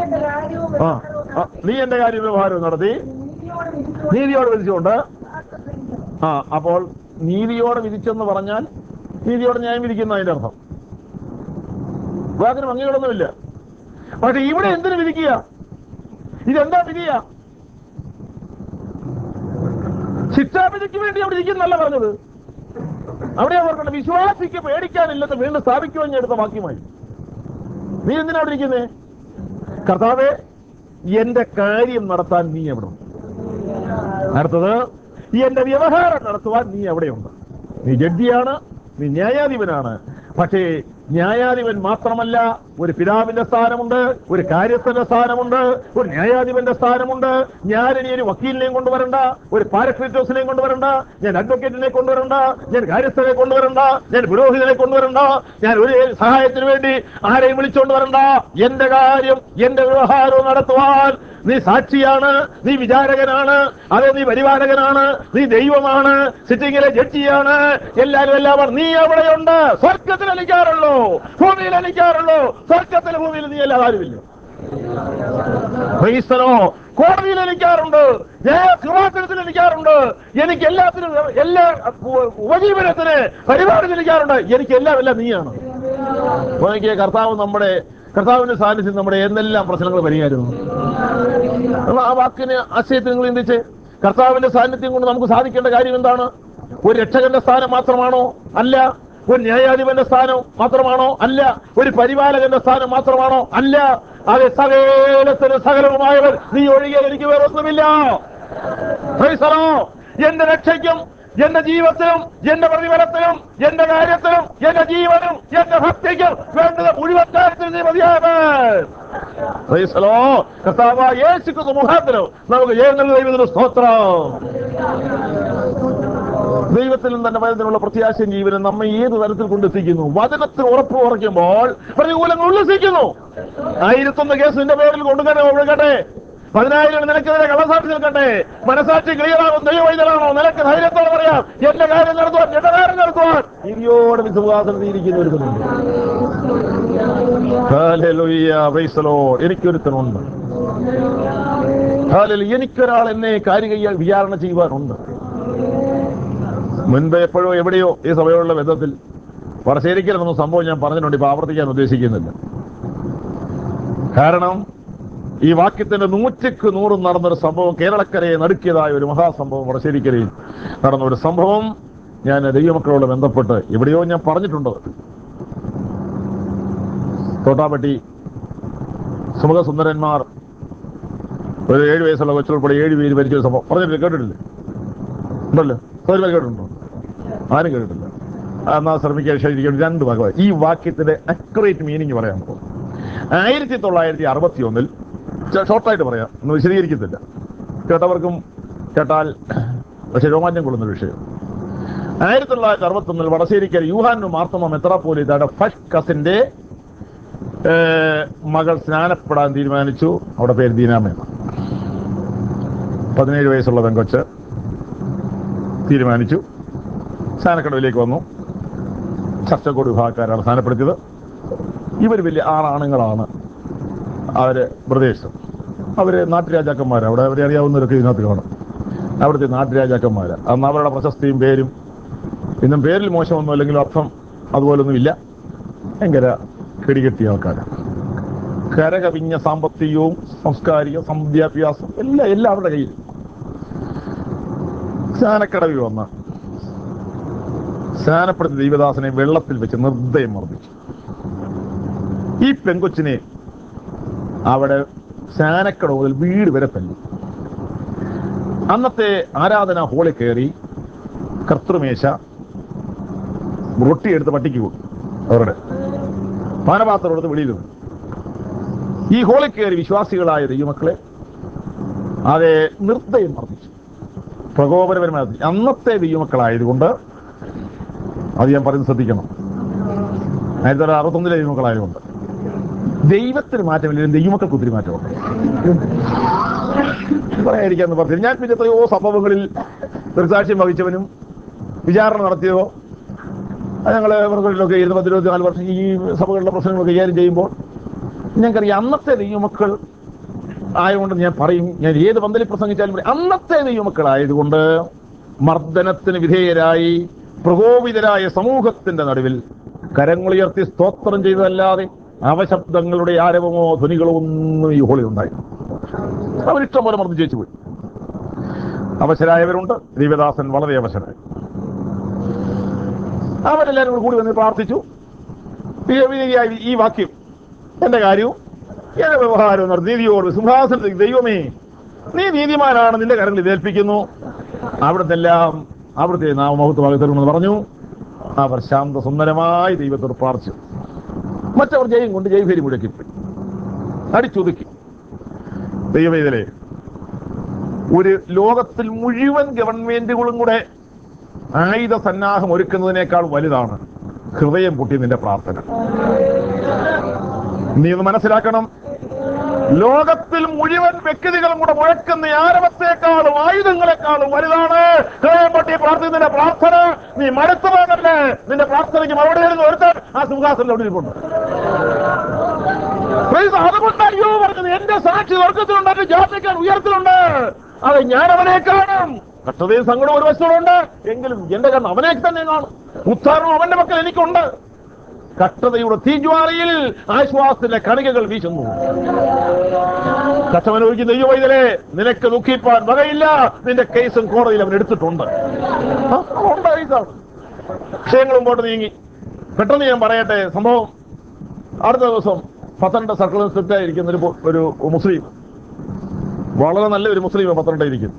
A: ആ നീ എന്റെ കാര്യം വ്യവഹാരം നടത്തി നീതിയോട് വിധിച്ചുകൊണ്ട്. ആ അപ്പോൾ നീതിയോടെ വിധിച്ചെന്ന് പറഞ്ഞാൽ നീതിയോടെ ന്യായം വിധിക്കുന്ന അതിന്റെ അർത്ഥം. വാക്കിന് ഭംഗികളൊന്നുമില്ല. പക്ഷെ ഇവിടെ എന്തിനു വിധിക്കുക? ഇതെന്താ വിധിയ? ശിക്ഷാവിധിക്ക് വേണ്ടി അവിടെ ഇരിക്കുന്നല്ല പറഞ്ഞത്. അവിടെ ഓർക്കണം, വിശ്വാസിക്ക് പേടിക്കാനില്ലെന്ന് വീണ്ടും സ്ഥാപിക്കുവാൻ എടുത്ത വാക്യമായി. നീ എന്തിനാ അവിടെ ഇരിക്കുന്നേ? കർത്താവേ, എന്റെ കാര്യം നടത്താൻ നീ എവിടെ? അടുത്തത്, എന്റെ വ്യവഹാരം നടത്തുവാൻ നീ എവിടെയുണ്ട്? നീ ജഡ്ജിയാണ്, നീ ന്യായാധിപനാണ്. പക്ഷേ ന്യായാധിപൻ മാത്രമല്ല, ഒരു പിതാവിന്റെ സ്ഥാനമുണ്ട്, ഒരു കാര്യസ്ഥന്റെ സ്ഥാനമുണ്ട്, ഒരു ന്യായാധിപന്റെ സ്ഥാനമുണ്ട്. ഞാൻ ഇനി ഒരു വക്കീലിനെയും കൊണ്ടുവരണ്ട, ഒരു പാരക്ലിറ്റോസിനെയും കൊണ്ടുവരണ്ട, ഞാൻ അഡ്വക്കേറ്റിനെ കൊണ്ടുവരണ്ട, ഞാൻ കാര്യസ്ഥനെ കൊണ്ടുവരണ്ട, ഞാൻ പുരോഹിതനെ കൊണ്ടുവരണ്ട, ഞാൻ ഒരു സഹായത്തിന് വേണ്ടി ആരെയും വിളിച്ചുകൊണ്ട് വരണ്ട. എന്റെ കാര്യം, എന്റെ വ്യവഹാരവും നടത്തുവാൻ നീ സാക്ഷിയാണ്, നീ വിചാരകനാണ്, അതെ നീ പരിപാലകനാണ്, നീ ദൈവമാണ്, സിറ്റിംഗിലെ ജഡ്ജിയാണ്, എല്ലാവരും എല്ലാവരും നീ എവിടെയുണ്ട്? സ്വർഗത്തിൽ അലിക്കാറുള്ളൂ, ഭൂമിയിൽ അലിക്കാറുള്ളൂ. സ്വർഗത്തിൽ ഭൂമിയിൽ നീ എല്ലാ ആരുമില്ല. കോടതിയിൽ എനിക്കാറുണ്ട്, സിംഹാസനത്തിൽ എനിക്കാറുണ്ട്, എനിക്ക് എല്ലാത്തിനും എല്ലാ ഉപജീവനത്തിന് പരിപാടി എനിക്കാറുണ്ട്. എനിക്ക് എല്ലാം എല്ലാം നീയാണ്. എനിക്ക് കർത്താവ് നമ്മുടെ കർത്താവിന്റെ സാന്നിധ്യം നമ്മുടെ എന്തെല്ലാം പ്രശ്നങ്ങൾ പരിഹരിക്കുന്നു. ആ വാക്കിന് ആശയത്തിൽ നിങ്ങൾ ചിന്തിച്ച്, കർത്താവിന്റെ സാന്നിധ്യം കൊണ്ട് നമുക്ക് സാധിക്കേണ്ട കാര്യം എന്താണ്? ഒരു രക്ഷകന്റെ സ്ഥാനം മാത്രമാണോ? അല്ല. ഒരു ന്യായാധിപന്റെ സ്ഥാനം മാത്രമാണോ? അല്ല. ഒരു പരിപാലകന്റെ സ്ഥാനം മാത്രമാണോ? അല്ല. അത് സകലത്തിന് സകലവുമായവർ നീ ഒഴികെ എനിക്ക് വേറൊന്നുമില്ല. എന്റെ രക്ഷയ്ക്കും എന്റെ ജീവിതത്തിലും എന്റെ പ്രതിഫലത്തിലും എന്റെ കാര്യത്തിലും എന്റെ ജീവനും എന്റെ ഭക്തിക്കും വേണ്ടത് മുഴുവൻ കാര്യത്തിൽ നീ മതിയായവൻ. കർത്താവായ യേശുക്രിസ്തു മുഖാന്തരം നമുക്ക് ജയം ദൈവത്തിന് സ്തോത്രം. ദൈവത്തിൽ നിന്ന് തന്നെ വചനത്തിനുള്ള പ്രത്യാശയും ജീവനും നമ്മെ ഏത് തരത്തിൽ കൊണ്ടെത്തിക്കുന്നു? വചനത്തിൽ ഉറപ്പ് കുറയ്ക്കുമ്പോൾ പ്രതികൂലങ്ങൾ ഉല്ലസിക്കുന്നു. ആയിരത്തൊന്ന് കേസ് നിന്റെ പേരിൽ കൊണ്ടുകട്ടെ ഒഴുകട്ടെ, പതിനായിരം നിനക്കെതിരെ കള്ളസാക്ഷി നിൽക്കട്ടെ, മനസാക്ഷി ക്ലിയറാകും, ദൈവവൈദ്യനാണോ? നിനക്ക് ധൈര്യത്തോടെ പറയാം, എന്റെ കാര്യം നടത്തുവാൻ, എന്റെ കാര്യം നടത്തുവാൻ ഇന്ത്യയോടെ വിശ്വാസം ഇരിക്കുന്ന ഒരുക്കുന്നുണ്ട്. എനിക്കൊരുത്തനുണ്ട്. എനിക്കൊരാൾ എന്നെ കാര്യകയ്യാൽ വിചാരണ ചെയ്യുവാനുണ്ട്. മുൻപ് എപ്പോഴോ എവിടെയോ ഈ സഭയുള്ള ബന്ധത്തിൽ വടശ്ശേരിക്കലെന്ന സംഭവം ഞാൻ പറഞ്ഞിട്ടുണ്ട്. ഇപ്പൊ ആവർത്തിക്കാൻ ഉദ്ദേശിക്കുന്നില്ല. കാരണം ഈ വാക്യത്തിന്റെ നൂറ്റിക്ക് നൂറും നടന്നൊരു സംഭവം, കേരളക്കരയെ നടുക്കിയതായ ഒരു മഹാസംഭവം, വടശ്ശേരിക്കരയിൽ നടന്ന ഒരു സംഭവം ഞാൻ ദൈവമക്കളോട് ബന്ധപ്പെട്ട് എവിടെയോ ഞാൻ പറഞ്ഞിട്ടുണ്ട്. തോട്ടാപ്പട്ടി സുമുഖസുന്ദരന്മാർ ഒരു ഏഴു വയസ്സുള്ള കൊച്ചുൾപ്പെടെ ഏഴ് പേര് മരിച്ചൊരു സംഭവം പറഞ്ഞിട്ടില്ല, കേട്ടിട്ടില്ലേ? ഉണ്ടല്ലോ, ഒരു പേര് കേട്ടിട്ടുണ്ടോ? ആരും കേട്ടിട്ടില്ല. എന്നാൽ ശ്രമിക്കാൻ ശരിക്കും രണ്ട് ഭാഗമായി ഈ വാക്യത്തിന്റെ അക്യുറേറ്റ് മീനിങ് പറയാൻ പോകും. ആയിരത്തി തൊള്ളായിരത്തി അറുപത്തി ഒന്നിൽ ഷോർട്ടായിട്ട് പറയാം, ഒന്ന് വിശദീകരിക്കത്തില്ല, കേട്ടവർക്കും കേട്ടാൽ പക്ഷെ രോമാഞ്ചം കൊള്ളുന്നൊരു വിഷയം. ആയിരത്തി തൊള്ളായിരത്തി അറുപത്തി ഒന്നിൽ വടശ്ശേരിക്കര യൂഹാനും മാർത്തമ്മ മെത്രാപ്പോലീത്തയുടെ ഫസ്റ്റ് കസിന്റെ മകൾ സ്നാനപ്പെടാൻ തീരുമാനിച്ചു. അവിടെ പേര് ദീനാമയാണ്. പതിനേഴ് വയസ്സുള്ള പെങ്കൊച്ച് തീരുമാനിച്ചു. സ്നാനക്കടവിലേക്ക് വന്നു. ചർച്ചക്കോട് വിഭാഗക്കാരാണ് സ്നാനപ്പെടുത്തിയത്. ഇവർ വലിയ ആറാണുങ്ങളാണ്. അവര് പ്രദേശം അവര് നാട്ടുരാജാക്കന്മാരാണ്. അവിടെ അവരെ അറിയാവുന്നവരൊക്കെ ഇതിനകത്ത് കാണും. അവിടുത്തെ നാട്ടുരാജാക്കന്മാരാണ്. അന്ന് അവരുടെ പ്രശസ്തിയും പേരും ഇന്നും പേരിൽ മോശമൊന്നും അല്ലെങ്കിലും അർത്ഥം അതുപോലൊന്നുമില്ല. ഭയങ്കര കെടികെട്ടിയ ആൾക്കാരാണ്. കരകവിഞ്ഞ സാമ്പത്തികവും സാംസ്കാരിക വിദ്യാഭ്യാസം എല്ലാം എല്ലാം അവരുടെ കയ്യിൽ. സ്നാനക്കടവിൽ വന്ന് സ്നാനപ്പെടുത്തി ദൈവദാസനെ വെള്ളത്തിൽ വെച്ച് നിർദ്ദയം മർദ്ദിച്ചു. ഈ പെങ്കൊച്ചിനെ അവിടെ സ്നാനക്കട മുതൽ വീട് വരെ തല്ലി. അന്നത്തെ ആരാധന ഹോളിൽ കയറി കർത്തൃമേശ റൊട്ടിയെടുത്ത് പട്ടിക്ക് കൊടുത്തു. അവരുടെ പാനപാത്രം എടുത്ത് വെളിയിലിരുന്നു. ഈ ഹോളിൽ കയറി വിശ്വാസികളായ ദൈവമക്കളെ അതെ നിർദ്ദയം മർദ്ദിച്ചു, പ്രകോപനപരമായി. അന്നത്തെ ദൈവമക്കളായതുകൊണ്ട് അത് ഞാൻ പറയുന്നത് ശ്രദ്ധിക്കണം. ആയിരത്തി തൊള്ളായിരത്തി അറുപത്തൊന്നിലെ ദൈവമക്കളായതുകൊണ്ട് ദൈവത്തിന് മാറ്റമില്ല, ദൈവമക്കൾക്ക് ഒത്തിരി മാറ്റമുണ്ട്. പറയാതിരിക്കാന്ന് പറഞ്ഞു. ഞാൻ പിന്നെ എത്രയോ സംഭവങ്ങളിൽ ദൃക്സാക്ഷ്യം വഹിച്ചവനും വിചാരണ നടത്തിയതോ ഞങ്ങൾ ഇവർക്കൊക്കെ ഇരുന്ന് പത്തിരുപത്തി നാല് വർഷം ഈ സഭകളുടെ പ്രശ്നങ്ങൾ കൈകാര്യം ചെയ്യുമ്പോൾ ഞങ്ങൾക്കറിയാം അന്നത്തെ ദൈവമക്കൾ ആയതുകൊണ്ട് ഞാൻ പറയും, ഞാൻ ഏത് പന്തലിൽ പ്രസംഗിച്ചാലും പറയും, അന്നത്തെ ദൈവമക്കളായതുകൊണ്ട് മർദ്ദനത്തിന് വിധേയരായി പ്രകോപിതരായ സമൂഹത്തിന്റെ നടുവിൽ കരങ്ങളുയർത്തി സ്തോത്രം ചെയ്തതല്ലാതെ അവശബ്ദങ്ങളുടെ ആരവമോ ധ്വനികളോ ഒന്നും ഈ ഹോളിൽ ഉണ്ടായി. അവരിഷ്ടം പോലെ മർദ്ദിച്ചു പോയി. അവശരായവരുണ്ട്. ദൈവദാസൻ വളരെ അവശരായി. അവരെല്ലാവരും കൂടി കൂടി വന്ന് പ്രാർത്ഥിച്ചു. ഈ വാക്യം, എന്റെ കാര്യവും എന്റെ വ്യവഹാരവും നീതിയോട് സിംഹാസനത്തിൽ ദൈവമേ നീ നീതിമാനാണ്, നിന്റെ കരങ്ങളിൽ ഇതേൽപ്പിക്കുന്നു. അവിടുത്തെല്ലാം അവിടുത്തെ നാമമഹത്വമായി തീർന്നെന്ന് പറഞ്ഞു. അവർ ശാന്ത സുന്ദരമായി ദൈവത്തോട് പ്രാർത്ഥിച്ചു. മറ്റവർ ജയം കൊണ്ട് ജയഭേരി മുഴക്കിപ്പോയി, അടിച്ചൊതുക്കി. ദൈവവേദലേ, ഒരു ലോകത്തിൽ മുഴുവൻ ഗവൺമെന്റുകളും കൂടെ ആയുധ സന്നാഹം ഒരുക്കുന്നതിനേക്കാൾ വലുതാണ് ഹൃദയം പൊട്ടി നിന്റെ പ്രാർത്ഥന. നീ ഒന്ന് മനസ്സിലാക്കണം, ലോകത്തിൽ മുഴുവൻ വ്യക്തികളും കൂടെ മുഴക്കുന്ന ആരവത്തെക്കാളും ആയുധങ്ങളെക്കാളും വലുതാണ് ഹൃദയം പൊട്ടി പ്രാർത്ഥിക്കുന്നതിന്റെ പ്രാർത്ഥന. നീ മടുത്തു പോകല്ലേ, നിന്റെ പ്രാർത്ഥനയ്ക്ക് മറുപടി വരുന്ന ഒരുത്തൻ ആ സിംഹാസനം അവിടെ ഇരിപ്പുണ്ട്. അതുകൊണ്ട് അയ്യോ പറഞ്ഞത്, എന്റെ സാക്ഷി വർഗത്തിലുണ്ട്, എന്റെ ജാതിക്കാൻ ഉയർത്തിലുണ്ട്, അത് ഞാൻ അവനെ കാണും. കഷ്ടതയും സങ്കടം ഒരു വശത്തോടുണ്ട്, എങ്കിലും എന്റെ കാരണം അവനെ തന്നെ കാണും. ഉദ്ധാരണം അവന്റെ മക്കൾ എനിക്കുണ്ട്. കഷ്ടതയുടെ തീജ്വാലയിൽ ആശ്വാസത്തിന്റെ കണികകൾ വീശുന്നു. കഷ്ടമനുഭവിക്കുന്ന ദൈവവൈതലേ, നിനക്ക് ദുഃഖിപ്പാൻ വകയില്ല. നിന്റെ കേസും കോടതിയിൽ അവൻ എടുത്തിട്ടുണ്ട്. വിഷയങ്ങളും പോട്ട് നീങ്ങി. പെട്ടെന്ന് ഞാൻ പറയട്ടെ സംഭവം. അടുത്ത ദിവസം പത്തനംതിട്ട സർക്കിൾ ഇൻസ്പെക്ടർ ഇരിക്കുന്ന ഒരു ഒരു മുസ്ലിം, വളരെ നല്ലൊരു മുസ്ലിം പത്തനംതിട്ട ഇരിക്കും.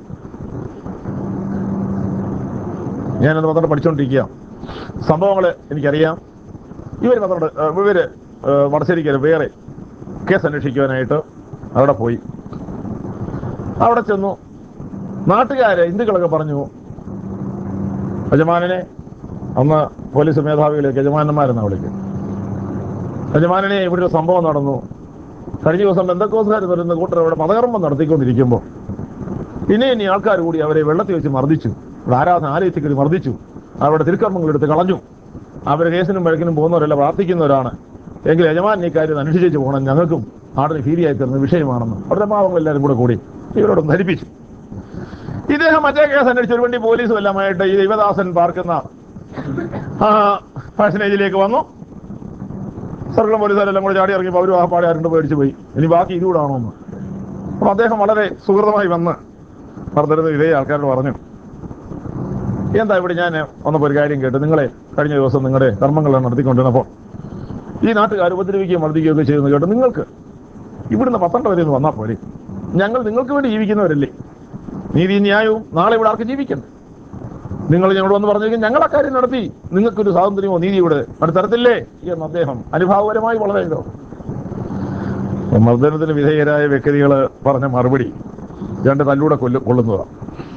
A: ഞാനത് പത്തനംതിട്ട പഠിച്ചുകൊണ്ടിരിക്കുക. സംഭവങ്ങള് എനിക്കറിയാം. ഇവര് പത്തനംതിട്ട ഇവര് വടശ്ശേരിക്കാര് വേറെ കേസ് അന്വേഷിക്കുവാനായിട്ട് അവിടെ പോയി. അവിടെ ചെന്നു. നാട്ടുകാര് ഹിന്ദുക്കളൊക്കെ പറഞ്ഞു, യജമാനനെ, അന്ന് പോലീസ് മേധാവികളൊക്കെ യജമാനന്മാരെന്നാ വിളിക്കും, യജമാനനെ ഇവിടെ ഒരു സംഭവം നടന്നു. കഴിഞ്ഞ ദിവസം ബന്ധക്കോസുകാർ വരുന്ന കൂട്ടർ അവിടെ മതകർമ്മം നടത്തിക്കൊണ്ടിരിക്കുമ്പോൾ പിന്നെ ഇനി ആൾക്കാർ കൂടി അവരെ വെള്ളത്തിൽ വെച്ച് മർദ്ദിച്ചു. ഇവിടെ ആരാധന ആലയത്തിൽ കൂടി മർദ്ദിച്ചു. അവരുടെ തിരുക്കർമ്മങ്ങൾ എടുത്ത് കളഞ്ഞു. അവർ കേസിനും വഴക്കിനും പോകുന്നവരല്ല, പ്രാർത്ഥിക്കുന്നവരാണ്. എങ്കിൽ യജമാൻ ഈ കാര്യം അന്വേഷിച്ചു പോകണം, ഞങ്ങൾക്കും നാടിന് ഭീതിയായി തീർന്ന വിഷയമാണെന്ന് അവിടെ പാവങ്ങൾ എല്ലാവരും കൂടെ കൂടി ഇവരോടൊന്ന് ധരിപ്പിച്ചു. ഇദ്ദേഹം മറ്റേ കേസ് അന്വേഷിച്ചു ഒരു വണ്ടി പോലീസും എല്ലാമായിട്ട് ഈ ദൈവദാസൻ പാർക്കുന്ന ഫാഷനേജിലേക്ക് വന്നു. സർക്കിൾ പോലീസുകാരെല്ലാം കൂടെ ചാടി ഇറങ്ങിയപ്പോൾ അവരും ആ പാടെ ആരുടെ പേടിച്ചു പോയി. ഇനി ബാക്കി ഇതുകൂടാണോ എന്ന്. അപ്പൊ അദ്ദേഹം വളരെ സുഹൃതമായി വന്ന് പറഞ്ഞിരുന്ന ഇതേ ആൾക്കാരോട് പറഞ്ഞു, എന്താ ഇവിടെ ഞാൻ വന്നപ്പോൾ ഒരു കാര്യം കേട്ടു, നിങ്ങളെ കഴിഞ്ഞ ദിവസം നിങ്ങളുടെ കർമ്മങ്ങളാണ് നടത്തിക്കൊണ്ടിരുന്നപ്പോൾ ഈ നാട്ടുകാർ ഉപദ്രവിക്കുകയും മർദ്ദിക്കുകയും ഒക്കെ ചെയ്യുന്നത് കേട്ടു. നിങ്ങൾക്ക് ഇവിടുന്ന് പത്തനംതിട്ട വരെ ഒന്ന് വന്നാൽ പോരെ, ഞങ്ങൾ നിങ്ങൾക്ക് വേണ്ടി ജീവിക്കുന്നവരല്ലേ, നീതി ന്യായവും നാളെ ഇവിടെ ആർക്ക് ജീവിക്കണം. നിങ്ങൾ ഞങ്ങളോട് വന്ന് പറഞ്ഞെങ്കിൽ ഞങ്ങൾ ആ കാര്യം നടത്തി നിങ്ങൾക്കൊരു സ്വാതന്ത്ര്യമോ നീതി ഇവിടെ അടുത്തരത്തില്ലേ എന്ന് അദ്ദേഹം അനുഭാവപരമായി വളരെ ഇതോ. മർദ്ദനത്തിന് വിധേയരായ വ്യക്തികൾ പറഞ്ഞ മറുപടി രണ്ട് തല്ലൂടെ കൊല്ലു കൊള്ളുന്നതാണ്.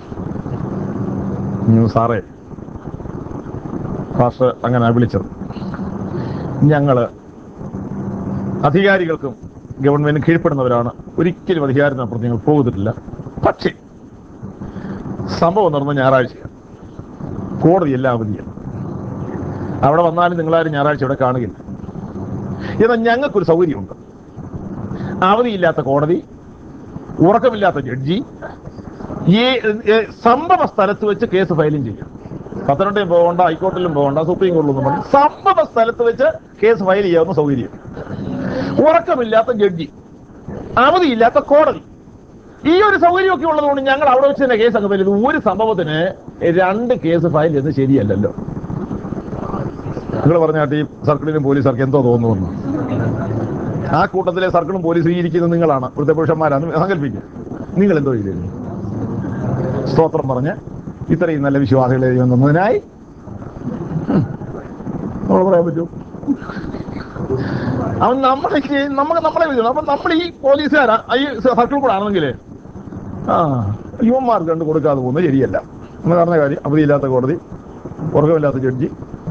A: സാറേ, ഫാസ്റ്റ് അങ്ങനെ വിളിച്ചത്, ഞങ്ങള് അധികാരികൾക്കും ഗവൺമെന്റിന് കീഴ്പ്പെടുന്നവരാണ്, ഒരിക്കലും അധികാരത്തിനപ്പുറത്ത് ഞങ്ങൾ പോകുന്നിട്ടില്ല. പക്ഷേ സംഭവം നടന്ന ഞായറാഴ്ചയാണ്, കോടതി എല്ലാ അവധിയാണ്. അവിടെ വന്നാലും നിങ്ങളാരും ഞായറാഴ്ച ഇവിടെ കാണുകയില്ല. എന്നാൽ ഞങ്ങൾക്കൊരു സൗകര്യമുണ്ട്. അവധിയില്ലാത്ത കോടതി, ഉറക്കമില്ലാത്ത ജഡ്ജി, ഈ സംഭവ സ്ഥലത്ത് വെച്ച് കേസ് ഫയലും ചെയ്യും. പത്തനംതിട്ടയും പോകണ്ട, ഹൈക്കോർട്ടിലും പോകണ്ട, സുപ്രീം കോടതിയിലും പോകണ്ട, സംഭവ സ്ഥലത്ത് വെച്ച് കേസ് ഫയൽ ചെയ്യാവുന്ന സൗകര്യം. ഉറക്കമില്ലാത്ത ജഡ്ജി, അവധിയില്ലാത്ത കോടതി, ഈ ഒരു സൗകര്യമൊക്കെ ഉള്ളതുകൊണ്ട് ഞങ്ങൾ അവിടെ വെച്ച് തന്നെ കേസ് അങ്ങ് ഫയൽ ചെയ്തു. ഒരു സംഭവത്തിന് രണ്ട് കേസ് ഫയൽ ചെയ്യുന്നത് ശരിയല്ലല്ലോ. നിങ്ങൾ പറഞ്ഞാട്ട് ഈ സർക്കിളിനും പോലീസുകാർക്ക് എന്തോ തോന്നുന്നു. ആ കൂട്ടത്തിലെ സർക്കിളും പോലീസും ഇരിക്കുന്നത് നിങ്ങളാണ്, ഇവിടുത്തെ പുരുഷന്മാരാണ് സങ്കല്പിക്കുക. നിങ്ങൾ എന്തോ ചെയ്തിരുന്നു? സ്തോത്രം പറഞ്ഞ് ഇത്രയും നല്ല വിശ്വാസികളെ തന്നതിനായി നമ്മൾ പറയാൻ പറ്റൂ. അവൻ നമ്മളെ നമുക്ക് നമ്മളെ വിളിക്കണം. അപ്പൊ നമ്മൾ ഈ പോലീസുകാരാ ഈ സർക്കിൾ കൂടെ ആണെങ്കിൽ ആ യുവന്മാർക്ക് കണ്ട് കൊടുക്കാതെ പോകുന്നത് ശരിയല്ല എന്ന് പറഞ്ഞ കാര്യം. അവധിയില്ലാത്ത കോടതി, ഉറക്കമില്ലാത്ത ജഡ്ജി,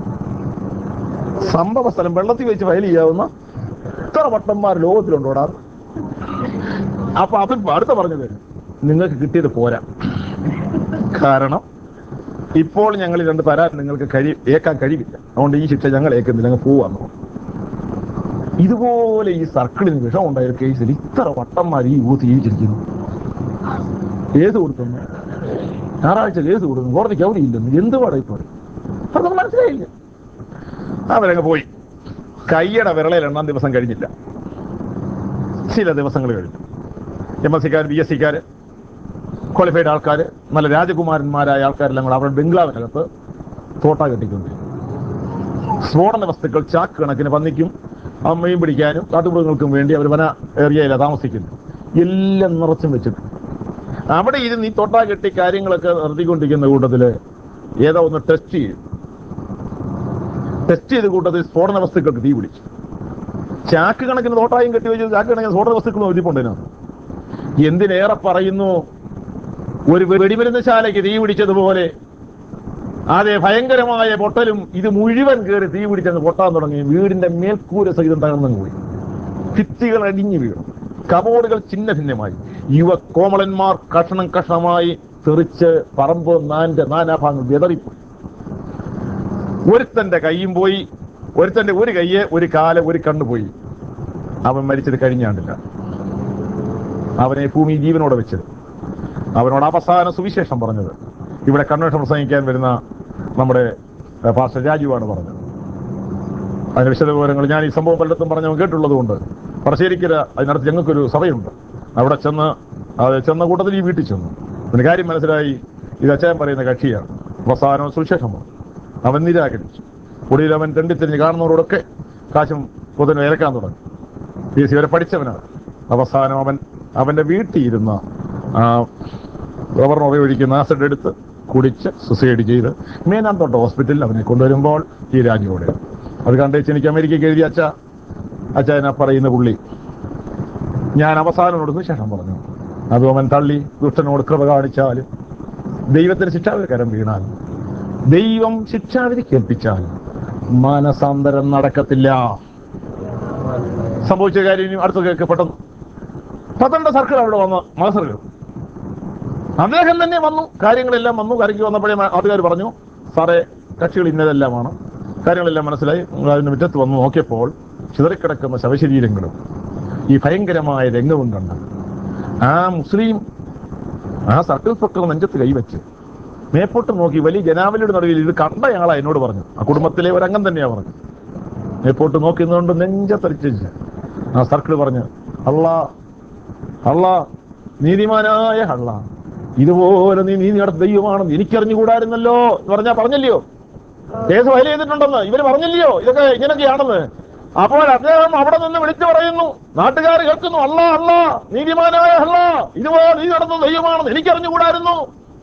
A: സംഭവ സ്ഥലം വെള്ളത്തിൽ വെച്ച് ഫയൽ ചെയ്യാവുന്ന ഇത്ര വട്ടന്മാർ ലോകത്തിലുണ്ടോടാ. അപ്പൊ അത് അടുത്ത പറഞ്ഞത്, നിങ്ങൾക്ക് കിട്ടിയത് പോരാ, കാരണം ഇപ്പോൾ ഞങ്ങൾ രണ്ട് തരാൻ നിങ്ങൾക്ക് കഴി ഏക്കാൻ കഴിവില്ല, അതുകൊണ്ട് ഈ ശിക്ഷ ഞങ്ങൾ ഏക്കുന്നില്ല, അങ്ങ് പോവാന്ന്. ഇതുപോലെ ഈ സർക്കിളിന് വിഷം ഉണ്ടായ കേസിൽ ഇത്ര വട്ടന്മാർ ഈ യൂത്ത് ജീവിച്ചിരിക്കുന്നു. കേസ് കൊടുക്കുന്നു, ഞായറാഴ്ച കേസ് കൊടുക്കുന്നു, കോടതിക്ക് അവധിയില്ലെന്ന്. എന്തുപാടാ ഇപ്പോൾ? അതൊന്നും മനസ്സിലായില്ല. അവരങ്ങ് പോയി. കയ്യടെ വിരളയിൽ എണ്ണാം ദിവസം കഴിഞ്ഞില്ല, ചില ദിവസങ്ങൾ കഴിഞ്ഞു. എം എസ് സിക്കാർ, ബി എസ് സിക്കാർ, ക്വാളിഫൈഡ് ആൾക്കാർ, നല്ല രാജകുമാരന്മാരായ ആൾക്കാരെല്ലാം കൂടെ അവരുടെ ബംഗ്ലാവിനകത്ത് തോട്ട കെട്ടിക്കൊണ്ട് സ്ഫോടന വസ്തുക്കൾ ചാക്ക് കണക്കിന് പന്നിക്കും അമ്മയും പിടിക്കാനും കാട്ടുമൃഗങ്ങൾക്കും വേണ്ടി അവർ വന ഏരിയയിലാണ് താമസിക്കുന്നത്. എല്ലാം നിറച്ചും വെച്ചിട്ട് അവിടെ ഇരുന്ന് ഈ തൊട്ടാ കെട്ടി കാര്യങ്ങളൊക്കെ നടത്തിക്കൊണ്ടിരിക്കുന്ന കൂട്ടത്തില് ഏതോ ഒന്ന് ടെസ്റ്റ് ചെയ്തു. ടെസ്റ്റ് ചെയ്ത കൂട്ടത്തിൽ സ്ഫോടന വസ്തുക്കൾക്ക് തീ പിടിച്ചു. ചാക്ക് കണക്കിന് തോട്ടായും കെട്ടി വെച്ച് ചാക്ക് കണക്കിന് സ്ഫോടന വസ്തുക്കളും ഒരുതിപ്പുണ്ടതിനാണ്. എന്തിനേറെ പറയുന്നു, ഒരു വെടിമരുന്ന് ശാലയ്ക്ക് തീ പിടിച്ചതുപോലെ അതെ ഭയങ്കരമായ പൊട്ടലും ഇത് മുഴുവൻ കയറി തീ പിടിച്ചങ്ങ് പൊട്ടാൻ തുടങ്ങി. വീടിന്റെ മേൽക്കൂര സഹിതം തകർന്നു പോയി. ഭിത്തികൾ അടിഞ്ഞു വീണു, കബോർഡുകൾ ചിഹ്ന ഭിന്നമായി, യുവ കോമളന്മാർ കഷണം കഷണമായി തെറിച്ച് പറമ്പ് നാന്റെ നാനാഭാഗങ്ങൾ വിതറിപ്പോയി. ഒരുത്തന്റെ കൈയും പോയി, ഒരുത്തന്റെ ഒരു കയ്യ്, ഒരു കാല്, ഒരു കണ്ണു പോയി. അവൻ മരിച്ചത് കഴിഞ്ഞാണ്ടില്ല. അവനെ ഭൂമി ജീവനോടെ വെച്ചത്. അവനോട് അവസാന സുവിശേഷം പറഞ്ഞത് ഇവിടെ കൺവെൻഷൻ പ്രസംഗിക്കാൻ വരുന്ന നമ്മുടെ പാസ്റ്റർ രാജുവാണ് പറഞ്ഞത്. അതിന്റെ വിശദവിവരങ്ങൾ ഞാൻ ഈ സംഭവം പലയിടത്തും പറഞ്ഞവൻ കേട്ടുള്ളത് കൊണ്ട് പറശ്ശേരിക്കര അതിനടുത്ത് ഞങ്ങൾക്കൊരു സഭയുണ്ട്. അവിടെ ചെന്ന് അത് ചെന്ന കൂട്ടത്തിൽ ഈ വീട്ടിൽ ചെന്നു. പിന്നെ കാര്യം മനസ്സിലായി, ഇത് അച്ഛൻ പറയുന്ന കക്ഷിയാണ്. അവസാനം സുവിശേഷം പറഞ്ഞു. അവൻ നിരാകരിച്ചു. ഒടുവിൽ അവൻ തെണ്ടിത്തിരിഞ്ഞ് കാണുന്നവരോടൊക്കെ കാശും പൊതുവിനെ ഇരക്കാൻ തുടങ്ങി. പി എസ് സി വരെ പഠിച്ചവനാണ്. അവസാനം അവൻ അവന്റെ വീട്ടിൽ ഇരുന്ന ആ ഗവർണർ ഉപയോഗിക്കുന്ന ആസിഡ് എടുത്ത് കുടിച്ച് സുസൈഡ് ചെയ്ത് മേനാന്തോട്ട ഹോസ്പിറ്റലിൽ അവനെ കൊണ്ടുവരുമ്പോൾ ഈ രാജ്യോടെ അത് കണ്ടേച്ച് എനിക്ക് അമേരിക്കയ്ക്ക് എഴുതിയ അച്ഛ അച്ഛനാ പറയുന്ന പുള്ളി ഞാൻ അവസാനോട് സുവിശേഷം പറഞ്ഞു. അതും അവൻ തള്ളി. ദുഷ്ടനോട് കൃപ കാണിച്ചാലും ദൈവത്തിന് ശിക്ഷാവിധിക്കരം വീണാൽ ദൈവം ശിക്ഷാവിധി കേൾപ്പിച്ചാൽ മാനസാന്തരം നടക്കത്തില്ല. സംഭവിച്ച കാര്യം ഇനി അടുത്ത കേൾക്കപ്പെട്ടു. പത്തനംതിട്ട സർക്കിൾ അവിടെ വന്ന് മത്സരം അദ്ദേഹം തന്നെ വന്നു. കാര്യങ്ങളെല്ലാം വന്നു. കരയ്ക്ക് വന്നപ്പോഴേ ആദ്യകാർ പറഞ്ഞു, സാറേ കക്ഷികൾ ഇന്നതെല്ലാമാണ്, കാര്യങ്ങളെല്ലാം മനസ്സിലായി. അതിന്റെ മുറ്റത്ത് വന്ന് നോക്കിയപ്പോൾ ചിതറിക്കിടക്കുന്ന ശവശരീരങ്ങളും ഈ ഭയങ്കരമായ രംഗവും കണ്ട് ആ മുസ്ലിം ആ സർക്കിൾ പ്രക്ടർ നെഞ്ചത്ത് കൈവച്ച് മേപ്പോട്ട് നോക്കി വലിയ ജനാവലിയുടെ നടുവിൽ ഇത് കണ്ടയാളാ എന്നോട് പറഞ്ഞു. ആ കുടുംബത്തിലെ ഒരംഗം തന്നെയാ പറഞ്ഞു. മേപ്പോട്ട് നോക്കിയതുകൊണ്ട് നെഞ്ചത്തരിച്ച് ആ സർക്കിൾ പറഞ്ഞു, അള്ളാ അള്ളാ നീതിമാനായ അള്ളാ, ഇതുപോലെ നീ നീതി നടത്ത ദൈവമാണെന്ന് എനിക്കറിഞ്ഞുകൂടായിരുന്നല്ലോ എന്ന് പറഞ്ഞാ പറഞ്ഞില്ലയോ? കേസ് ഫയൽ ചെയ്തിട്ടുണ്ടെന്ന് ഇവര് പറഞ്ഞില്ലയോ? ഇതൊക്കെ ഇങ്ങനെയൊക്കെയാണെന്ന്. അപ്പോൾ അദ്ദേഹം അവിടെ നിന്ന് വിളിച്ചു പറയുന്നു, നാട്ടുകാർ കേൾക്കുന്നു, അള്ളാ അള്ളാ നീതിമാനായ അള്ളാ, ഇതുപോലെ നീതി നടത്തുന്ന ദൈവമാണെന്ന് എനിക്കറിഞ്ഞുകൂടായിരുന്നു.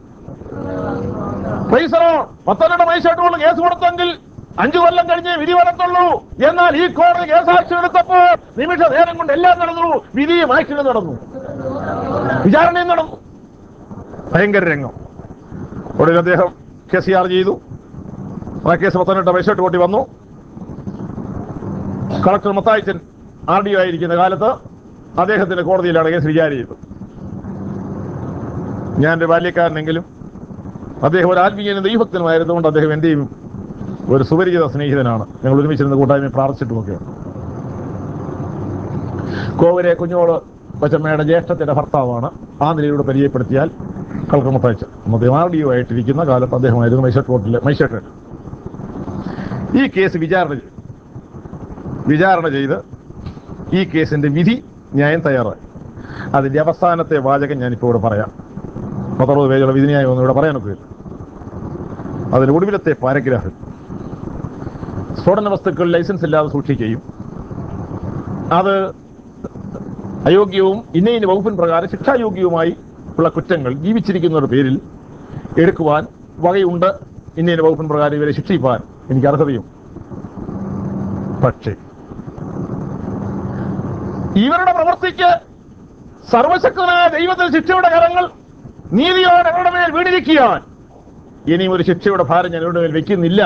A: പത്തനംതിട്ട മജിസ്ട്രേറ്റ് കേസ് കൊടുത്തെങ്കിൽ അഞ്ചു കൊല്ലം കഴിഞ്ഞ് വിധി വരത്തുള്ളൂ. എന്നാൽ ഈ കോടതി കേസാക്ഷി എടുത്തപ്പോൾ നിമിഷ നേരം കൊണ്ട് എല്ലാം നടന്നു. വിധിയും ആക്ഷനും നടന്നു, വിചാരണയും നടന്നു. ഭയങ്കര രംഗം. ഒടുവിൽ അദ്ദേഹം കേസ് ചാർജ് ചെയ്തു. ആ കേസ് പത്തനംതിട്ട മജിസ്ട്രേറ്റ് കോടതി വന്നു. Collector Mathaichan R D O ആയിരിക്കുന്ന കാലത്ത് അദ്ദേഹത്തിന്റെ കോടതിയിലാണ് കേസ് വിചാരണ ചെയ്തത്. ഞാൻ എന്റെ ബാല്യക്കാരനെങ്കിലും അദ്ദേഹം ഒരു ആത്മീയനും ദൈവഭക്തനുമായിരുന്നുകൊണ്ട് അദ്ദേഹം എന്റെയും ഒരു സുപരിചിത സ്നേഹിതനാണ്. ഞങ്ങൾ ഒരുമിച്ചിരുന്ന കൂട്ടായ്മ പ്രാർത്ഥിച്ചിട്ടുമൊക്കെയാണ്. കോവരെ കുഞ്ഞോള് കൊച്ചമ്മയുടെ ജ്യേഷ്ഠത്തിന്റെ ഭർത്താവാണ്. ആ നിലയിലൂടെ പരിചയപ്പെടുത്തിയാൽ കളക്ടർ മത്തായിച്ചൻ. അദ്ദേഹം ആർ ഡി ഒ ആയിട്ടിരിക്കുന്ന കാലത്ത് അദ്ദേഹമായിരുന്നു മജിസ്ട്രേറ്റ് കോർട്ടിലെ മജിസ്ട്രേറ്റ്. ഈ കേസ് വിചാരണ ചെയ്തു. വിചാരണ ചെയ്ത് ഈ കേസിന്റെ വിധി ന്യായം തയ്യാറായി. അതിന്റെ അവസാനത്തെ വാചകം ഞാനിപ്പോൾ ഇവിടെ പറയാം. പത്തറുപത് പേജുള്ള വിധിന്യായം ഒന്നും ഇവിടെ പറയാനൊക്കെ ഇല്ല. അതിന് ഒടുവിലത്തെ പാരഗ്രാഫ്, സ്ഫോടന വസ്തുക്കൾ ലൈസൻസ് ഇല്ലാതെ സൂക്ഷിക്കുകയും അത് അയോഗ്യവും ഇന്ന ഇന്ന വകുപ്പിൻ പ്രകാരം ശിക്ഷായോഗ്യവുമായി ഉള്ള കുറ്റങ്ങൾ ജീവിച്ചിരിക്കുന്നവരുടെ പേരിൽ എടുക്കുവാൻ വകയുണ്ട്. ഇന്ന ഇന്ന വകുപ്പിൻ പ്രകാരം ഇവരെ ശിക്ഷിപ്പാൻ എനിക്ക് അർഹതയും. പക്ഷേ ഇവരുടെ പ്രവൃത്തിക്ക് സർവശക്തനായ ദൈവത്തിന്റെ ശിക്ഷയുടെ കരങ്ങൾ നീതിയോടെ അവരുടെ മേൽ വീണിരിക്കാൻ ഇനിയും ഒരു ശിക്ഷയുടെ ഭാരം ഞാൻ അവരുടെ മേൽ വെക്കുന്നില്ല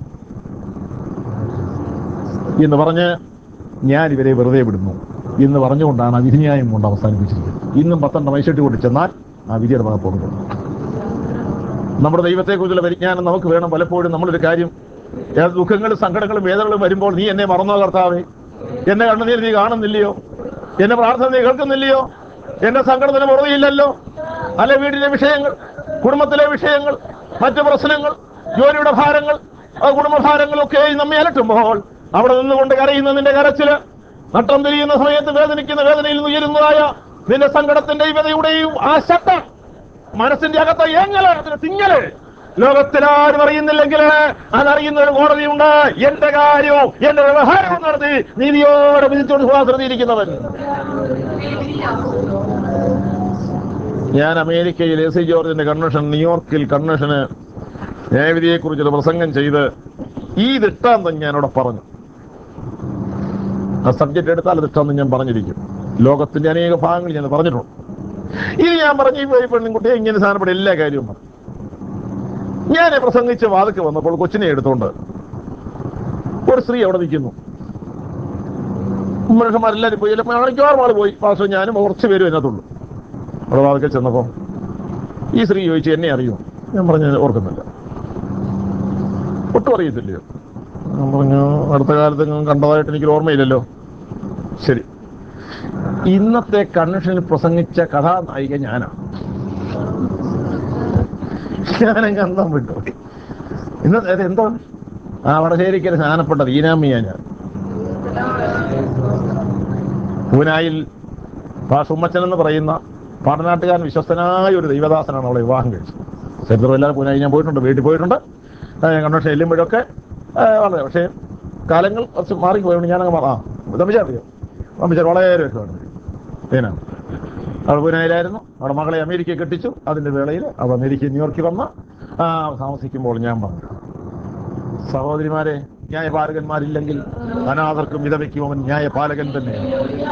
A: എന്ന് പറഞ്ഞ് ഞാൻ ഇവരെ വെറുതെ വിടുന്നു എന്ന് പറഞ്ഞുകൊണ്ടാണ് ആ വിധിന്യായം കൊണ്ട് അവസാനിപ്പിച്ചിരിക്കുന്നത്. ഇന്നും പത്തനംതിട്ട മജിസ്ട്രേറ്റ് കോടതി ചെന്നാൽ ആ വിധിയുടെ ഭാഗം പോകുന്നു. നമ്മുടെ ദൈവത്തെക്കുറിച്ചുള്ള പരിജ്ഞാനം നമുക്ക് വേണം. പലപ്പോഴും നമ്മളൊരു കാര്യം, ഏത് ദുഃഖങ്ങളും സങ്കടങ്ങളും വേദനകളും വരുമ്പോൾ നീ എന്നെ മറന്നോ കർത്താവേ, എന്നെ കണ്ണുനീർ നീ കാണുന്നില്ലയോ, എന്റെ പ്രാർത്ഥന നീ കേൾക്കുന്നില്ലയോ, എന്റെ സങ്കടത്തിന് പുറകെയില്ലല്ലോ, അല്ലെ വീട്ടിലെ വിഷയങ്ങൾ, കുടുംബത്തിലെ വിഷയങ്ങൾ, മറ്റു പ്രശ്നങ്ങൾ, ജോലിയുടെ ഭാരങ്ങൾ, കുടുംബഭാരങ്ങളൊക്കെ നമ്മെ അലട്ടുമ്പോൾ അവിടെ നിന്നുകൊണ്ട് കരയുന്ന നിന്റെ കരച്ചില്, നട്ടം തിരിയുന്ന സമയത്ത് വേദനിക്കുന്ന വേദനയിൽ നിന്ന് ഉയരുന്നതായ നിന്റെ സങ്കടത്തിന്റെ ഇവതയുടെയും ആ ശബ്ദം, മനസ്സിന്റെ അകത്ത് ഏങ്ങല്, അതിന് തിങ്ങല്, ലോകത്തിലാരും അറിയുന്നില്ലെങ്കിൽ അതറിയുന്ന ഒരു കോടതിയുണ്ട്. എന്റെ കാര്യവും എന്റെ വ്യവഹാരവും നടത്തി നീതിയോടെ വിധിച്ചോണ്ട് സ്വാതന്ത്ര്യത്തിരിക്കുന്നവൻ. ഞാൻ അമേരിക്കയിൽ എ സി ജോർജിന്റെ കൺവെൻഷൻ, ന്യൂയോർക്കിൽ കൺവെൻഷന് ന്യായവിധിയെ കുറിച്ചൊരു പ്രസംഗം ചെയ്ത് ഈ ദൃഷ്ടാന്തം ഞാനവിടെ പറഞ്ഞു. ആ സബ്ജക്ട് എടുത്താൽ ദൃഷ്ടാന്തം ഞാൻ പറഞ്ഞിരിക്കും. ലോകത്തിന്റെ അനേക ഭാഗങ്ങൾ ഞാൻ പറഞ്ഞിട്ടുണ്ട്. ഇത് ഞാൻ പറഞ്ഞു പോയി പെൺകുട്ടിയെ ഇങ്ങനെ സാധനപ്പെട്ട എല്ലാ കാര്യവും പറഞ്ഞു. ഞാൻ പ്രസംഗിച്ച് വാതിക്ക് വന്നപ്പോൾ കൊച്ചിനെ എടുത്തോണ്ട് ഒരു സ്ത്രീ അവിടെ നിൽക്കുന്നു. മനുഷ്യന്മാരെല്ലാവരും പോയി, മിക്കവാറും ആള് പോയി. പാസ്റ്റർ ഞാനും കുറച്ച് പേരും അതിനകത്തുള്ളൂ. അവിടെ വാതിക്കെ ചെന്നപ്പോ ഈ സ്ത്രീ ചോദിച്ചു, എന്നെ അറിയോ? ഞാൻ പറഞ്ഞു ഓർക്കുന്നില്ല. ഒട്ടും അറിയത്തില്ലയോ? ഞാൻ പറഞ്ഞു അടുത്ത കാലത്ത് കണ്ടതായിട്ട് എനിക്ക് ഓർമ്മയില്ലല്ലോ. ശരി, ഇന്നത്തെ കൺവെൻഷനിൽ പ്രസംഗിച്ച കഥാനായിക ഞാനാ. ഞാനും കണ്ടം വിട്ടു. ഇന്നത്തെ എന്തോ ആ വടശ്ശേരിക്കൽ സ്നാനപ്പെട്ട ദീനാമിയാ ഞാൻ. പൂനായിൽ സുമ്മച്ചൻ എന്ന് പറയുന്ന പാടനാട്ടുകാരൻ വിശ്വസ്തനായ ഒരു ദൈവദാസനാണ് അവളെ വിവാഹം കഴിച്ചത്. ചരിത്രമെല്ലാം പൂനായി ഞാൻ പോയിട്ടുണ്ട്, വീട്ടിൽ പോയിട്ടുണ്ട്. കൺവെൻഷൻ ചെല്ലുമ്പോഴൊക്കെ വളരെ, പക്ഷേ കാലങ്ങൾ കുറച്ച് മാറിപ്പോയോണ്ട് ഞാനങ്ങ് ആ തമ്മിച്ചറിയോ തമ്മിച്ചാൽ വളരെ രസമാണ്. ഏനാ അവൾ പൂനായിലായിരുന്നു. അവിടെ മകളെ അമേരിക്കയിൽ കെട്ടിച്ചു. അതിന്റെ വേളയിൽ അവൾ അമേരിക്കയിൽ ന്യൂയോർക്കിൽ വന്ന ആ താമസിക്കുമ്പോൾ ഞാൻ പറഞ്ഞു, സഹോദരിമാരെ, ന്യായപാലകന്മാരില്ലെങ്കിൽ അനാഥർക്കും വിധവയ്ക്കും അവൻ ന്യായപാലകൻ തന്നെയാണ്.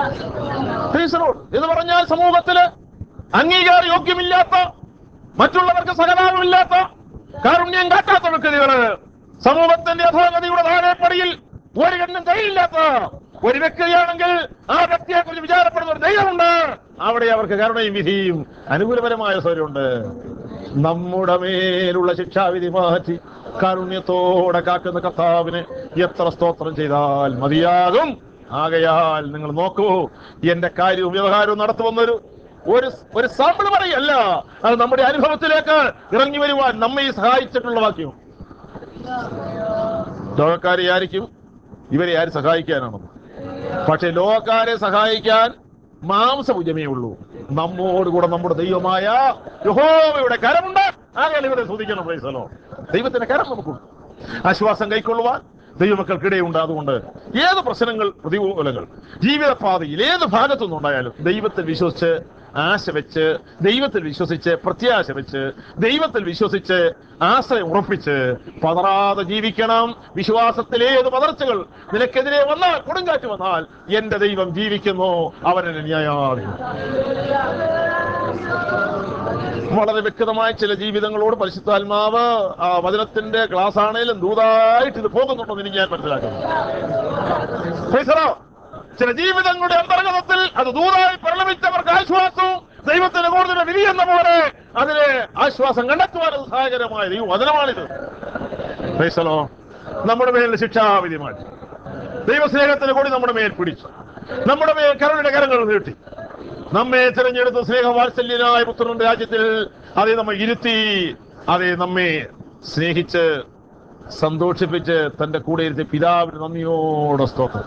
A: എന്ന് പറഞ്ഞാൽ സമൂഹത്തില് അംഗീകാര യോഗ്യമില്ലാത്ത, മറ്റുള്ളവർക്ക് സഹതാപമില്ലാത്ത, കാരുണ്യം കാട്ടാത്ത വ്യക്തികള്, സമൂഹത്തിന്റെ അധോഗതിയുടെ താഴെപ്പടിയിൽ ഒരു കണ്ണും തൈയില്ലാത്ത ഒരു വ്യക്തിയാണെങ്കിൽ ആ വ്യക്തിയെ കുറിച്ച് വിചാരപ്പെടുന്ന ഒരു ദൈവമുണ്ട്. അവിടെ അവർക്ക് കരുണയും വിധിയും അനുകൂലപരമായ സ്വരമുണ്ട്. നമ്മുടെ മേലുള്ള ശിക്ഷാവിധി മാറ്റി കാരുണ്യത്തോടെ കാക്കുന്ന കർത്താവിന് എത്ര സ്തോത്രം ചെയ്താൽ മതിയാകും. ആകയാൽ നിങ്ങൾ നോക്കൂ, എന്റെ കാര്യവും വ്യവഹാരവും നടത്തുവന്നൊരു ഒരു ഒരു സാമ്പിൾ പറയല്ല, അത് നമ്മുടെ അനുഭവത്തിലേക്ക് ഇറങ്ങി വരുവാൻ നമ്മെ സഹായിച്ചിട്ടുള്ള വാക്യം. ലോകക്കാരെ ആയിരിക്കും ഇവരെ ആര് സഹായിക്കാനാണ്? പക്ഷെ ലോകക്കാരെ സഹായിക്കാൻ മാംസഭുജമേ ഉള്ളൂ. നമ്മോടുകൂടെ നമ്മുടെ ദൈവമായ യഹോവയുടെ കരമുണ്ട്. ആകയാൽ ഇവിടെ ശ്രദ്ധിക്കണം. പ്രൈസലോ, ദൈവത്തിന്റെ കരം നമുക്കുണ്ട്. ആശ്വാസം കൈക്കൊള്ളുവാൻ ദൈവമക്കൾക്കിടയുണ്ട്. അതുകൊണ്ട് ഏത് പ്രശ്നങ്ങൾ, പ്രതികൂലങ്ങൾ ജീവിതപാതയിൽ ഏത് ഭാഗത്തുനിന്ന് ഉണ്ടായാലും ദൈവത്തിൽ വിശ്വസിച്ച് ആശ വെച്ച്, ദൈവത്തിൽ വിശ്വസിച്ച് പ്രത്യാശ വെച്ച്, ദൈവത്തിൽ വിശ്വസിച്ച് ആശ്രയം ഉറപ്പിച്ച് പതറാതെ ജീവിക്കണം. വിശ്വാസത്തിലെ ഏത് പതർച്ചകൾ നിനക്കെതിരെ വന്നാൽ, കൊടുങ്കാറ്റ് വന്നാൽ, എന്റെ ദൈവം ജീവിക്കുന്നു, അവനെ ന്യായാധിപൻ. വളരെ വ്യക്തമായ ചില ജീവിതങ്ങളോട് പരിശുദ്ധാത്മാവ് ആ വചനത്തിന്റെ ക്ലാസ് ആണേലും ദൂതായിട്ട് ഇത് പോകുന്നുണ്ടെന്ന് ഞാൻ മനസ്സിലാക്കുന്നു. ചില ജീവിതങ്ങളുടെ അന്തർഗതത്തിൽ അത് ദൂതായി പരിണമിച്ചവർക്ക് ആശ്വാസവും ദൈവത്തിന്റെ കൂടുതൽ വിധി എന്ന പോലെ അതിനെ ആശ്വാസം കണ്ടെത്തുവാൻ സഹായകരമായ ദൈവവചനമാണിത്. ക്രൈസ്തലോ, നമ്മുടെ മേൽ ശിക്ഷാവിധി മാറ്റി ദൈവസ്നേഹത്തിന് കൂടി നമ്മുടെ മേൽ പിടിച്ചു, നമ്മുടെ മേൽ കരുണയുടെ കരങ്ങൾ നീട്ടി നമ്മെ തിരഞ്ഞെടുത്ത സ്നേഹവാത്സല്യനായ പുത്രന്റെ രാജ്യത്തിൽ അതേ നമ്മെ ഇരുത്തി, അതേ നമ്മെ സ്നേഹിച്ച് സന്തോഷിപ്പിച്ച് തന്റെ കൂടെ ഇരുത്തി പിതാവിന് നന്ദിയോടെ സ്തോത്രം.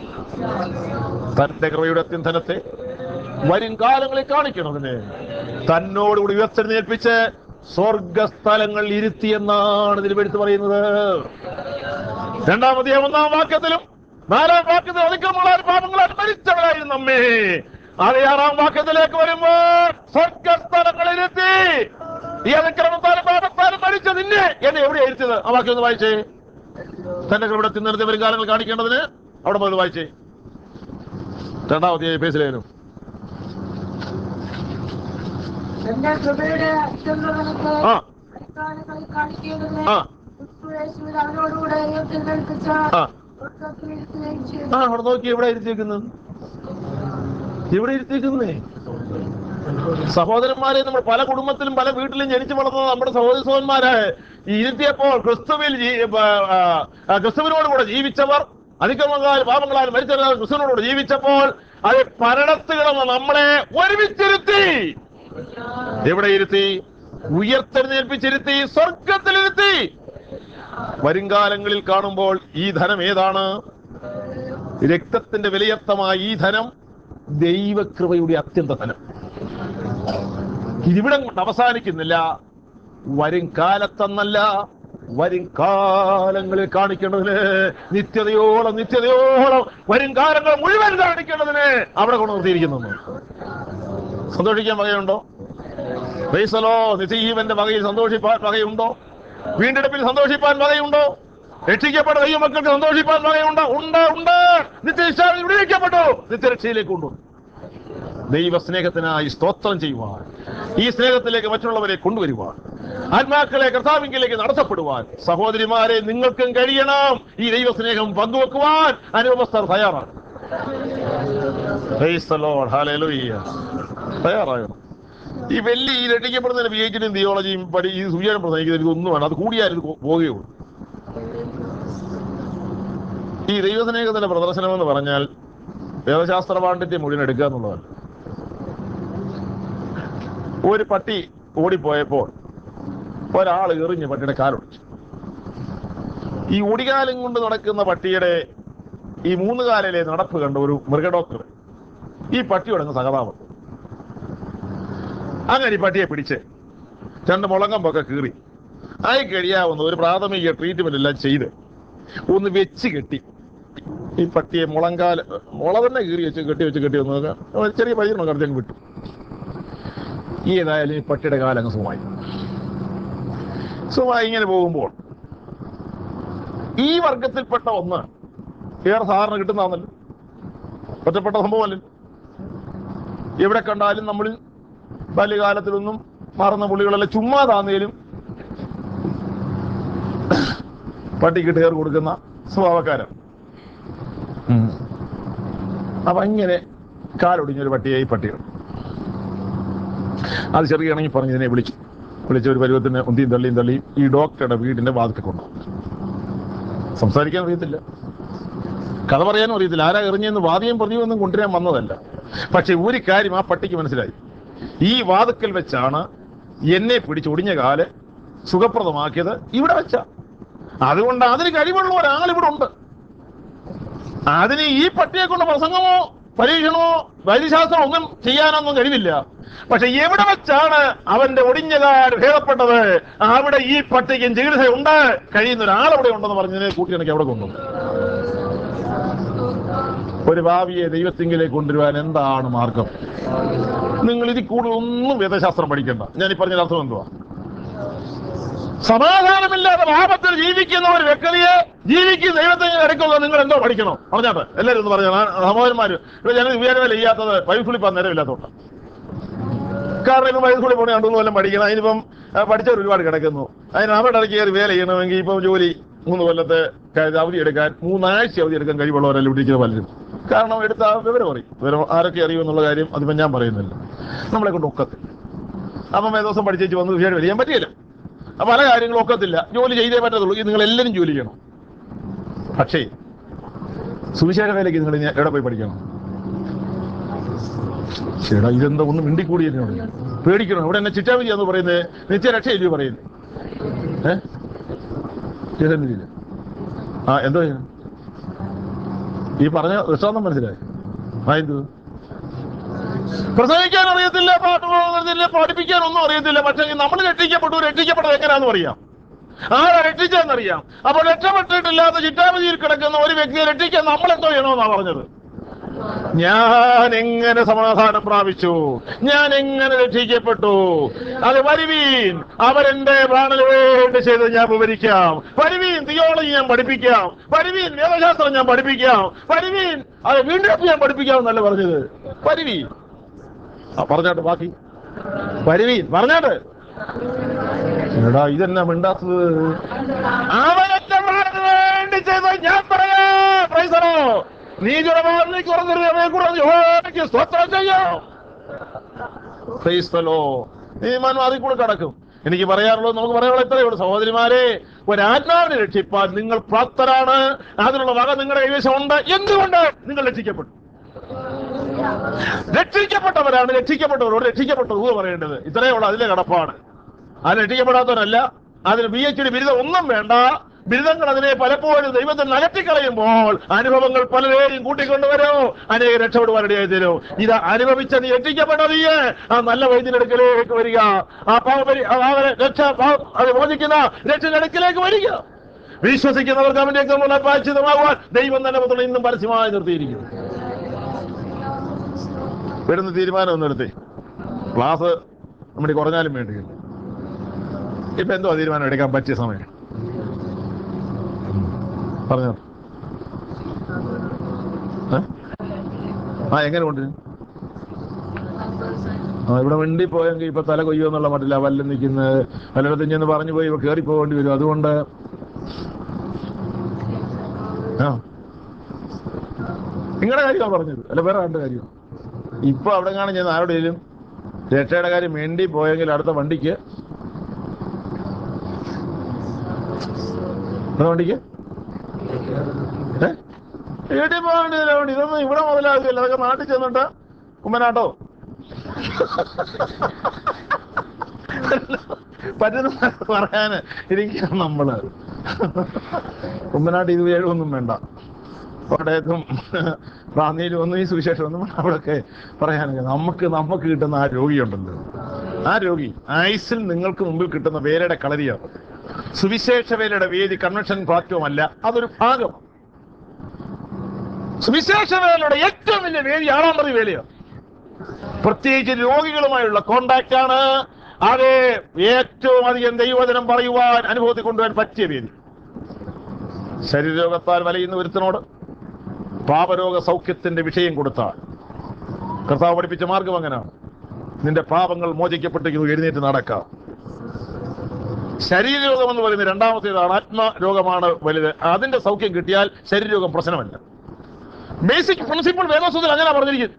A: തന്റെ കൃപയുടെ അത്യന്തനത്തെ വരും കാലങ്ങളിൽ കാണിക്കണതിന് തന്നോടുകൂടി ഉയർത്തെഴുന്നേൽപ്പിച്ച് സ്വർഗസ്ഥലങ്ങളിൽ ഇരുത്തിയെന്നാണ് ഇതിൽ എടുത്തു പറയുന്നത്. രണ്ടാമത്തെ ഒന്നാം വാക്യത്തിലും നാലാം വാക്യത്തിലും അതിക്രമങ്ങളാൽ പാപങ്ങളാൽ മരിച്ചവരായിരുന്നു നമ്മെ. അതേ ആറാം വാക്യത്തിലേക്ക് വരുമ്പോൾ സ്വർഗസ്ഥലങ്ങളിലെത്തി ഈ അതിക്രമത്താലും പാപത്താലും മരിച്ച നിന്നെ എന്നെ എവിടെ ഇരുത്തിയത്? ആ വാക്യം ഒന്ന് വായിച്ചേ. തന്റെ കൃപയുടെ നിർത്തി വരും കാലങ്ങൾ കാണിക്കേണ്ടതിന് അവിടെ പോയത് വായിച്ചേ. രണ്ടാമത്തെ പേസിലേനും ആ ആ അവിടെ നോക്കി എവിടെ ഇരുത്തിയേക്കുന്നത്? ഇവിടെ ഇരുത്തിയേക്കുന്നേ സഹോദരന്മാരെ, നമ്മൾ പല കുടുംബത്തിലും പല വീട്ടിലും ജനിച്ചു വളർന്നത് നമ്മുടെ സഹോദര സഹോദരന്മാരെ ഇരുത്തിയപ്പോൾ ക്രിസ്തുവിൽ ക്രിസ്തുവിനോടുകൂടെ ജീവിച്ചവർ, അതിക്രമങ്ങളാൽ പാപങ്ങളാൽ മരിച്ചവർ ക്രിസ്തുവിനോട് ജീവിച്ചപ്പോൾ അത് പരണത്ത് കിടന്ന് നമ്മളെ ഒരുമിച്ചിരുത്തി. എവിടെ ഇരുത്തി? ഉയർത്തെഴുന്നേൽപ്പിച്ചിരുത്തി, സ്വർഗത്തിലിരുത്തി. വരുംകാലങ്ങളിൽ കാണുമ്പോൾ ഈ ധനം ഏതാണ്? രക്തത്തിന്റെ വിലയത്തമായ ഈ ധനം ദൈവകൃപയുടെ അത്യന്ത ധനം. ഇതിവിടെ കൊണ്ട് അവസാനിക്കുന്നില്ല. വരും കാലത്തെന്നല്ല, വരും കാലങ്ങളിൽ കാണിക്കേണ്ടതിന്, നിത്യതയോളം നിത്യതയോളം വരും കാലങ്ങൾ മുഴുവൻ കാണിക്കേണ്ടതിന് അവിടെ കൊണ്ട് നിർത്തിയിരിക്കുന്നു. സന്തോഷിക്കാൻ വകയുണ്ടോ? പ്രൈസലോ. നിത്യജീവന്റെ വകയിൽ സന്തോഷിപ്പാൻ വകയുണ്ടോ? വീണ്ടെടുപ്പിൽ സന്തോഷിപ്പാൻ വകയുണ്ടോ? രക്ഷിക്കപ്പെട്ട ദൈവമക്കൾക്ക് സന്തോഷിപ്പാൻ വകയുണ്ടോ? ഉണ്ട്, ഉണ്ട്. നിത്യനിഷ്ഠാവിൽ വിടുവിക്കപ്പെട്ടു, നിത്യരക്ഷയിലേക്ക് കൊണ്ടു. ദൈവ സ്നേഹത്തിനായി സ്തോത്രം ചെയ്യുവാൻ, ഈ സ്നേഹത്തിലേക്ക് മറ്റുള്ളവരെ കൊണ്ടുവരുവാൻ, ആത്മാക്കളെ കർത്താവിലേക്ക് നടത്തപ്പെടുവാൻ, സഹോദരിമാരെ നിങ്ങൾക്കും കഴിയണം. ഈ ദൈവസ്നേഹം പങ്കുവെക്കുവാൻ അനുപസ്ഥർ തയ്യാറാണ്. തയ്യാറാകണം. ഈ വലിയ ഈ രക്ഷിക്കപ്പെടുന്നതിന് പി എച്ച് ഡിയും തിയോളജിയും പഠി ഈ സുവിശേഷം പ്രസംഗിക്കുന്നത് ഇതൊന്നും വേണം. അത് കൂടിയാലും പോവുകയുള്ളൂ. ഈ ദൈവസ്നേഹത്തിന്റെ പ്രദർശനം എന്ന് പറഞ്ഞാൽ വേദശാസ്ത്ര പാണ്ഡിത്യം മുഴുവൻ എടുക്കുക എന്നുള്ളതാണ്. ഒരു പട്ടി ഓടിപ്പോയപ്പോൾ ഒരാൾ എറിഞ്ഞ് പട്ടിയുടെ കാലൊടിച്ചു. ഈ ഒടികാലം കൊണ്ട് നടക്കുന്ന പട്ടിയുടെ ഈ മൂന്ന് കാലിലെ നടപ്പ് കണ്ട ഒരു മൃഗഡോക്ടർ ഈ പട്ടിയോടങ്ങ് സഹതാപം. അങ്ങനെ ഈ പട്ടിയെ പിടിച്ച് രണ്ട് മുളങ്കമ്പൊക്കെ കീറി ആയി കഴിയാവുന്ന ഒരു പ്രാഥമിക ട്രീറ്റ്മെന്റ് എല്ലാം ചെയ്ത് ഒന്ന് വെച്ച് കെട്ടി ഈ പട്ടിയെ മുളങ്കാല് മുള തന്നെ കീറി വെച്ച് കെട്ടി വെച്ച് കെട്ടി വന്ന് ചെറിയ പരിചരണം കടത്തി വിട്ടു. ഏതായാലും ഈ പട്ടിയുടെ കാലങ്ങ് സുഖമായി സുഖമായി ഇങ്ങനെ പോകുമ്പോൾ ഈ വർഗത്തിൽപ്പെട്ട ഒന്ന് ഏറെ സാധാരണ കിട്ടുന്നതാണല്ലോ, ഒറ്റപ്പെട്ട സംഭവമല്ലല്ലോ. എവിടെ കണ്ടാലും നമ്മൾ ബാല്യകാലത്തിലൊന്നും മാറുന്ന പുള്ളികളെല്ലാം ചുമ്മാതാന്നേലും പട്ടിക്ക് ടേർ കൊടുക്കുന്ന സ്വഭാവക്കാരാണ്. അപ്പൊ ഇങ്ങനെ കാലൊടിഞ്ഞൊരു പട്ടിയായി പട്ടികൾ അത് ചെറിയാണെങ്കിൽ പറഞ്ഞ് ഇതിനെ വിളിച്ചു വിളിച്ച ഒരു പരുവത്തിന് ഒന്തിയും തള്ളിയും തള്ളി ഈ ഡോക്ടറുടെ വീടിന്റെ വാതിൽക്ക് കൊണ്ടു. സംസാരിക്കാൻ അറിയത്തില്ല, കഥ പറയാനും അറിയത്തില്ല, ആരാ എറിഞ്ഞെന്ന് വാദിയും പ്രതിയൊന്നും കൊണ്ടുവരാൻ വന്നതല്ല. പക്ഷെ ഒരു കാര്യം ആ പട്ടിക്ക് മനസ്സിലായി, ഈ വാതുക്കൽ വെച്ചാണ് എന്നെ പിടിച്ചൊടിഞ്ഞ കാല് സുഖപ്രദമാക്കിയത്, ഇവിടെ വെച്ച. അതുകൊണ്ട് അതിന് കഴിവുള്ള ഒരാളിവിടെ ഉണ്ട്. അതിന് ഈ പട്ടിയെ കൊണ്ട് പ്രസംഗമോ പരീക്ഷണമോ വൈദ്യശാസ്ത്രമോ ഒന്നും ചെയ്യാനൊന്നും കഴിവില്ല. പക്ഷെ എവിടെ വെച്ചാണ് അവന്റെ ഒടിഞ്ഞ കാൽ ഭേദപ്പെട്ടത്, അവിടെ ഈ പട്ടിക്കും ചികിത്സ ഉണ്ട്, കഴിയുന്ന ഒരാളവിടെ ഉണ്ടെന്ന് പറഞ്ഞതിനെ കൂട്ടിയിണക്കി അവിടെ കൊണ്ടുവന്നു. ഒരു ഭാവിയെ ദൈവത്തിങ്കിലേക്ക് കൊണ്ടുവരുവാൻ എന്താണ് മാർഗം? നിങ്ങൾ ഇതിൽ കൂടുതൽ ഒന്നും വേദശാസ്ത്രം പഠിക്കണ്ട. ഞാൻ ഈ പറഞ്ഞ അർത്ഥം എന്തുവാ? സമാധാനമില്ലാതെ പാപത്തിൽ ജീവിക്കുന്ന ഒരു വ്യക്തിയെ ജീവിക്കുന്ന ദൈവത്തിന് ഇടയ്ക്കുള്ള നിങ്ങൾ എന്തോ പഠിക്കണം പറഞ്ഞാട്ടെ. എല്ലാവരും ഒന്ന് പറഞ്ഞാൽ സഹോദരന്മാര് ഇവിടെ ഞങ്ങൾ വിവേചനം ചെയ്യാത്തത് ബൈബിളിൽ നേരമില്ലാത്തോണ്ട്. കാരണം ഇപ്പം ബൈബിളിൽ പോണേ രണ്ടു കൊല്ലം പഠിക്കണം. അതിനിപ്പം പഠിച്ചവർ ഒരുപാട് കിടക്കുന്നു. അതിന് അവിടെ ഇടയ്ക്ക് കയറി വേല ചെയ്യണമെങ്കിൽ ഇപ്പം ജോലി മൂന്ന് കൊല്ലത്തെ അവധി എടുക്കാൻ മൂന്നാഴ്ച അവധി എടുക്കാൻ കഴിവുള്ളവരല്ല വിളിക്കുന്ന പലരും. കാരണം എടുത്ത വിവരം അറിയും. വിവരം ആരൊക്കെ അറിയുമെന്നുള്ള കാര്യം അതിപ്പം ഞാൻ പറയുന്നില്ല, നമ്മളെ കൊണ്ട് ഒക്കത്തില്ല. അപ്പം ദിവസം പഠിച്ചേച്ച് വന്ന് വിഷയം ചെയ്യാൻ പറ്റിയില്ല. പല കാര്യങ്ങളും ഒക്കത്തില്ല, ജോലി ചെയ്തേ പറ്റത്തുള്ളൂ. ഇത് നിങ്ങൾ എല്ലാവരും ജോലി ചെയ്യണം. പക്ഷേ സുവിശേഷ വേലയ്ക്ക് നിങ്ങൾ എവിടെ പോയി പഠിക്കണം? ചേടാ ഇതെന്താ ഒന്ന് മിണ്ടിക്കൂടി എന്നോട് പേടിക്കണം. ഇവിടെ എന്നെ ചിറ്റാവിധി എന്ന് പറയുന്നത് നിത്യരക്ഷയില്ല പറയുന്നത്. ഏഹ് ഏതെന്നില്ല ആ എന്തോ ഈ പറഞ്ഞ ദൃഷ്ടാന്തം മനസ്സിലായി? ആ എന്ത് പ്രസംഗിക്കാൻ അറിയത്തില്ല, പാട്ട് അറിയത്തില്ല, പഠിപ്പിക്കാനൊന്നും അറിയത്തില്ല. പക്ഷെ നമ്മൾ രക്ഷിക്കപ്പെട്ടു. രക്ഷിക്കപ്പെട്ടത് എങ്ങനെയാന്ന് അറിയാം, ആരാ രക്ഷിച്ചതെന്നറിയാം. അപ്പോൾ രക്ഷപ്പെട്ടിട്ടില്ലാത്ത ചിറ്റാമതിയിൽ കിടക്കുന്ന ഒരു വ്യക്തിയെ രക്ഷിക്കാൻ നമ്മളെന്തോ ചെയ്യണമെന്നാ പറഞ്ഞത്. ഞാൻ എങ്ങനെ സമാധാനം പ്രാപിച്ചു, ഞാൻ എങ്ങനെ രക്ഷിക്കപ്പെട്ടു, അത് വരുവീൻ, അവരെന്റെ പ്രാണന് വേണ്ടി ചെയ്ത് ഞാൻ വിവരിക്കാം. വരുവീൻ, തിയോളജി ഞാൻ പഠിപ്പിക്കാം. വരുവീൻ, വേദശാസ്ത്രം ഞാൻ പഠിപ്പിക്കാം. വരുവീൻ, അത് വീണ്ടും ഞാൻ പഠിപ്പിക്കാം എന്നല്ല പറഞ്ഞത്. വരുവീൻ ആ പറഞ്ഞാട്ട് ബാക്കി വരുവീൻ പറഞ്ഞാട്ട്. എടാ ഇതെന്നാ മിണ്ടാത്തത്? അവനെന്റെ പ്രാണന് വേണ്ടി ചെയ്ത് ഞാൻ പറയാം. പ്രൈസറോ നീ നീമാനും അതിൽ കൂടെ കടക്കും. എനിക്ക് പറയാറുള്ളത് നമുക്ക് പറയാനുള്ള ഇത്രയേ ഉള്ളൂ. സഹോദരിമാരെ, ഒരാത്മാവിനെ രക്ഷിപ്പാൻ നിങ്ങൾ പ്രാപ്തരാണ്. അതിനുള്ള വക നിങ്ങളുടെ കൈവശം ഉണ്ട്. എന്തുകൊണ്ട്? നിങ്ങൾ രക്ഷിക്കപ്പെട്ടു. രക്ഷിക്കപ്പെട്ടവരാണ് രക്ഷിക്കപ്പെട്ടവരോട് രക്ഷിക്കപ്പെട്ടത് പറയേണ്ടത്. ഇത്രയേ ഉള്ളൂ അതിലെ കടപ്പാട്. അത് രക്ഷിക്കപ്പെടാത്തവരല്ല. അതിന് ബി എച്ച് ഡി ബിരുദം ഒന്നും വേണ്ട. ബിരുദങ്ങൾ അതിനെ പലപ്പോഴും ദൈവത്തിൽ അകറ്റിക്കളയുമ്പോൾ അനുഭവങ്ങൾ പലരെയും കൂട്ടിക്കൊണ്ടുവരോ, അനേക രക്ഷപ്പെടുവാനിടയായി തരും. ഇത് അനുഭവിച്ച നീ രക്ഷിക്കപ്പെട്ട നീ ആ നല്ല വൈദ്യനടുക്കലേക്ക് വരിക, ആ പാവപരി രക്ഷ അത് മോചിക്കുന്ന രക്ഷനടുക്കിലേക്ക് വരിക. വിശ്വസിക്കുന്നവർക്ക് അവന്റെ രക്തം പ്രായശ്ചിത്തമാകുവാൻ ദൈവം തന്നെ പുത്രനെ ഇന്നും പരസ്യമായി നിർത്തിയിരിക്കുന്നു. വരുന്ന തീരുമാനം ഒന്ന് എടുത്തേ, ക്ലാസ് നമ്മുടെ കുറഞ്ഞാലും വേണ്ടിയില്ല. ഇപ്പൊ എന്തോ തീരുമാനം എടുക്കാൻ പറ്റിയ സമയം പറഞ്ഞോ. ആ എങ്ങനെ കൊണ്ടുവരും? ആ ഇവിടെ വണ്ടി പോയെങ്കിൽ ഇപ്പൊ തല കൊയ്യോ എന്നുള്ള മട്ടില്ല വല്ല നിൽക്കുന്നത്. വല്ലയിടത്തും ചെന്ന് പറഞ്ഞു പോയി ഇപ്പൊ കയറി പോകേണ്ടി വരും. അതുകൊണ്ട് ആ നിങ്ങളുടെ കാര്യമാണ് പറഞ്ഞത്, അല്ല വേറെ ആരുടെ കാര്യം? ഇപ്പൊ അവിടെ കാണാൻ ഞാൻ ആരുടെയും രക്ഷയുടെ കാര്യം വേണ്ടി പോയെങ്കിൽ അടുത്ത വണ്ടിക്ക് വണ്ടിക്ക് ഏടി പോകേണ്ടി വണ്ടി ഇതൊന്നും ഇവിടെ മുതലാകില്ല. അതൊക്കെ നാട്ടിൽ ചെന്നിട്ട് കുമ്മനാട്ടോ പറ്റുന്ന പറയാന് ഇരിക്കുക. നമ്മള് കുമ്മനാട്ട് ഇത് വേഴൊന്നും വേണ്ട, കോട്ടയത്തും റാന്നിയിലും ഒന്നും ഈ സുവിശേഷം ഒന്നും അവിടെയൊക്കെ പറയാനില്ല. നമുക്ക് നമുക്ക് കിട്ടുന്ന ആ രോഗിയുണ്ടല്ലോ, ആ രോഗി ആയുസിൽ നിങ്ങൾക്ക് മുമ്പിൽ കിട്ടുന്ന വേലയുടെ കളരിയാണ്. സുവിശേഷ വേലയുടെ വേദി കൺവെൻഷൻ പ്ലാറ്റ്ഫോം അല്ല, അതൊരു ഭാഗം. സുവിശേഷ വേലയുടെ ഏറ്റവും വലിയ വേദി ആളാമറി വേലയാണ്. പ്രത്യേകിച്ച് രോഗികളുമായുള്ള കോണ്ടാക്ട് ആണ് അത് ഏറ്റവും അധികം ദൈവവചനം പറയുവാൻ അനുഭവത്തിൽ കൊണ്ടുവരാൻ പറ്റിയ വേദി. ശരീരരോഗത്താൽ വലയുന്ന ഒരുത്തനോട് പാപരോഗ സൗഖ്യത്തിന്റെ വിഷയം കൊടുത്താൽ കർത്താവ് പഠിപ്പിച്ച മാർഗം അങ്ങനെയാണ്. നിന്റെ പാപങ്ങൾ മോചിക്കപ്പെട്ടിരിക്കുന്നു, എഴുന്നേറ്റ് നടക്കാം. ശരീരരോഗം എന്ന് പറയുന്നത് രണ്ടാമത്തേതാണ്. ആത്മരോഗമാണ് വലുത്. അതിന്റെ സൗഖ്യം കിട്ടിയാൽ ശരീരരോഗം പ്രശ്നമല്ല. ബേസിക് പ്രിൻസിപ്പിൾ വേദോസത്തിൽ അങ്ങനെ പറഞ്ഞിരിക്കുന്നു.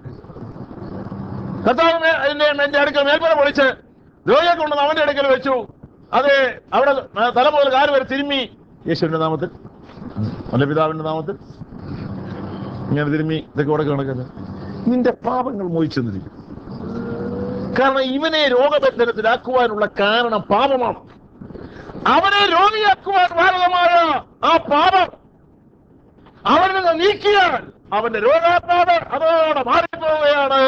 A: കർത്താവ് എന്റെ അടുക്കൽ മേൽപ്പന പൊളിച്ച് രോഗിയെ കൊണ്ടുവന്ന് അവന്റെ അടുക്കൽ വെച്ചു. അത് അവിടെ തല മുതൽ കാല് വരെ തിരുമ്മി യേശുവിന്റെ നാമത്തിൽ, അല്ല പിതാവിന്റെ നാമത്തിൽ ഇങ്ങനെ തിരുമ്മി ഇതൊക്കെ ഉടക്കി നടക്കുന്നത്. നിന്റെ പാപങ്ങൾ മോചിച്ചെന്നിരിക്കും. കാരണം ഇവനെ രോഗബന്ധനത്തിലാക്കുവാനുള്ള കാരണം പാപമാണ്. അവനെ രോഗിയാക്കുവാൻ ബാധകമായ ആ പാപം അവനിൽ നിന്ന് നീക്കിയാൽ അവന്റെ രോഗാത്മാവ് അതോടെ മാറിപ്പോവുകയാണ്.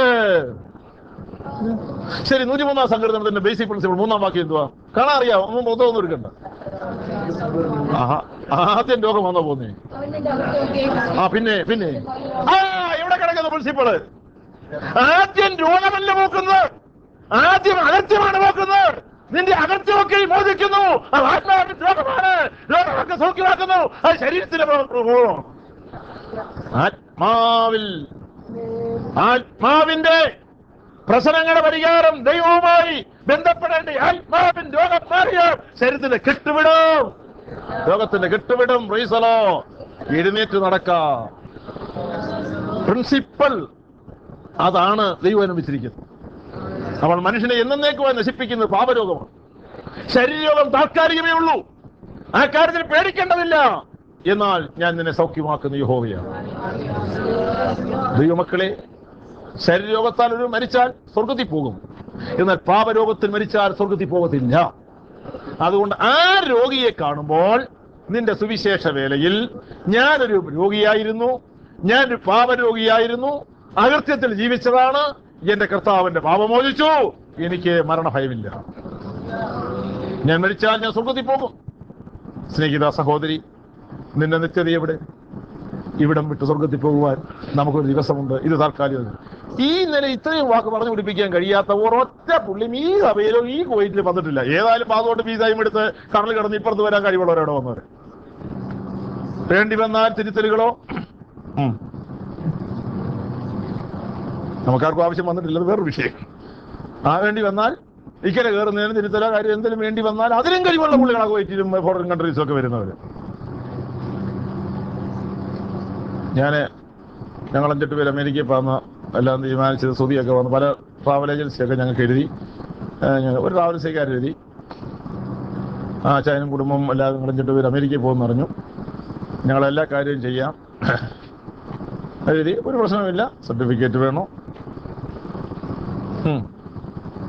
A: ശരി, നൂറ്റിമൂന്നാം സങ്കീർത്തനത്തിന്റെ ബേസിക് പ്രിൻസിപ്പിൾ മൂന്നാം വാക്യം എന്തുവാ? കാണാൻ അറിയാം, ഒന്നും ഒന്നും എടുക്കണ്ട. ആഹാ, ആദ്യം രോഗം വന്നോ പോന്നേ. ആ പിന്നെ പിന്നെ ആ ഇവിടെ കിടക്കുന്ന പ്രിൻസിപ്പിള് ആദ്യം രോഗമല്ല നോക്കുന്നത്, ആദ്യം അകത്യമാണ് നോക്കുന്നത്. നിന്റെ അകത്യമൊക്കെ മോചിക്കുന്നു. അത് ആത്മാവിന്റെ രോഗമാണ്, രോഗമൊക്കെ സൗഖ്യമാക്കുന്നു. അത് ശരീരത്തിന്റെ രോഗമാണ്. ആത്മാവിൽ ആത്മാവിന്റെ പ്രശ്നങ്ങളുടെ പരിഹാരം ദൈവവുമായി ബന്ധപ്പെടേണ്ട ആത്മാവിൻ രോഗം മാറിയാൽ ശരീരത്തിന്റെ കെട്ടുവിടും, രോഗത്തിന്റെ കെട്ടുവിടും. റീസലോ എഴുന്നേറ്റ് നടക്കാം. പ്രിൻസിപ്പൽ അതാണ് ദൈവം അനുഭവിച്ചിരിക്കുന്നത്. അവൾ മനുഷ്യനെ എന്നേക്കുമായി നശിപ്പിക്കുന്നത് പാപരോഗമാണ്. ശരീരരോഗം താൽക്കാലികമേ ഉള്ളൂ, ആ കാര്യത്തിൽ പേടിക്കേണ്ടതില്ല. എന്നാൽ ഞാൻ നിന്നെ സൗഖ്യമാക്കുന്ന യഹോവയാണ്. ദൈവമക്കളെ, ശരീരരോഗത്താൽ ഒരു മരിച്ചാൽ സ്വർഗത്തിൽ പോകും, എന്നാൽ പാപരോഗത്തിൽ മരിച്ചാൽ സ്വർഗത്തിൽ പോകത്തില്ല. അതുകൊണ്ട് ആ രോഗിയെ കാണുമ്പോൾ നിന്റെ സുവിശേഷ വേലയിൽ ഞാനൊരു രോഗിയായിരുന്നു, ഞാനൊരു പാപരോഗിയായിരുന്നു, അകൃത്യത്തിൽ ജീവിച്ചതാണ്, എന്റെ കർത്താവിന്റെ പാപമോചിച്ചു, എനിക്ക് മരണഭയമില്ല, ഞാൻ മരിച്ചാൽ ഞാൻ സ്വർഗത്തിൽ പോകും. സ്നേഹിത സഹോദരി, നിന്റെ നിത്യത എവിടെ? ഇവിടം വിട്ട് സ്വർഗത്തിൽ പോകുവാൻ നമുക്കൊരു ദിവസമുണ്ട്. ഇത് താൽക്കാലികം. ഈ നില ഇത്രയും വാക്ക് പറഞ്ഞു പിടിപ്പിക്കാൻ കഴിയാത്ത ഒരൊറ്റ പുള്ളിയും ഈ സഭയിലോ ഈ കുവൈറ്റിൽ വന്നിട്ടില്ല. ഏതായാലും പാസ്പോർട്ട് വീസായും എടുത്ത് കടലിൽ കിടന്ന് ഇപ്പുറത്ത് വരാൻ കഴിവുള്ളവരോടെ വന്നവര്. വേണ്ടി വന്നാൽ തിരുത്തലുകളോ നമുക്കാർക്കും ആവശ്യം വന്നിട്ടില്ല, വേറൊരു വിഷയം. ആ വേണ്ടി വന്നാൽ ഇക്കരെ കയറുന്നതിന് തിരുത്തല കാര്യം എന്തെങ്കിലും വേണ്ടി വന്നാൽ അതിനും കഴിവുള്ള പുള്ളികളാണ് കുവൈറ്റിലും ഫോറിൻ കൺട്രീസും ഒക്കെ വരുന്നവര്. ഞാൻ ഞങ്ങൾ അഞ്ചെട്ട് പേര് അമേരിക്കയിൽ പോകുന്ന എല്ലാം തീരുമാനിച്ചത് സുതിയൊക്കെ വന്ന് പല ട്രാവൽ ഏജൻസിയൊക്കെ ഞങ്ങൾക്ക് എഴുതി, ഒരു ട്രാവൽ ഏജൻസിക്കാർ എഴുതി, ആ ചായനും കുടുംബം എല്ലാവരും അഞ്ചെട്ട് പേര് അമേരിക്കയിൽ പോകുമെന്ന് പറഞ്ഞു. ഞങ്ങളെല്ലാ കാര്യവും ചെയ്യാം എഴുതി, ഒരു പ്രശ്നമില്ല. സർട്ടിഫിക്കറ്റ് വേണോ?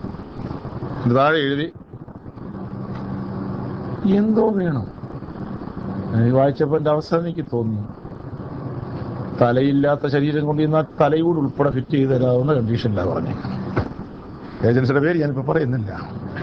A: താഴെ എഴുതി എന്തോ വേണം. ഈ വായിച്ചപ്പോൾ എൻ്റെ അവസാനം എനിക്ക് തോന്നി, തലയില്ലാത്ത ശരീരം കൊണ്ട് ഇന്ന് തലയോട് ഉൾപ്പെടെ ഫിറ്റ് ചെയ്ത് തരാവുന്ന കണ്ടീഷനിലാണ് പറഞ്ഞത്. ഏജൻസിയുടെ പേര് ഞാനിപ്പോൾ പറയുന്നില്ല.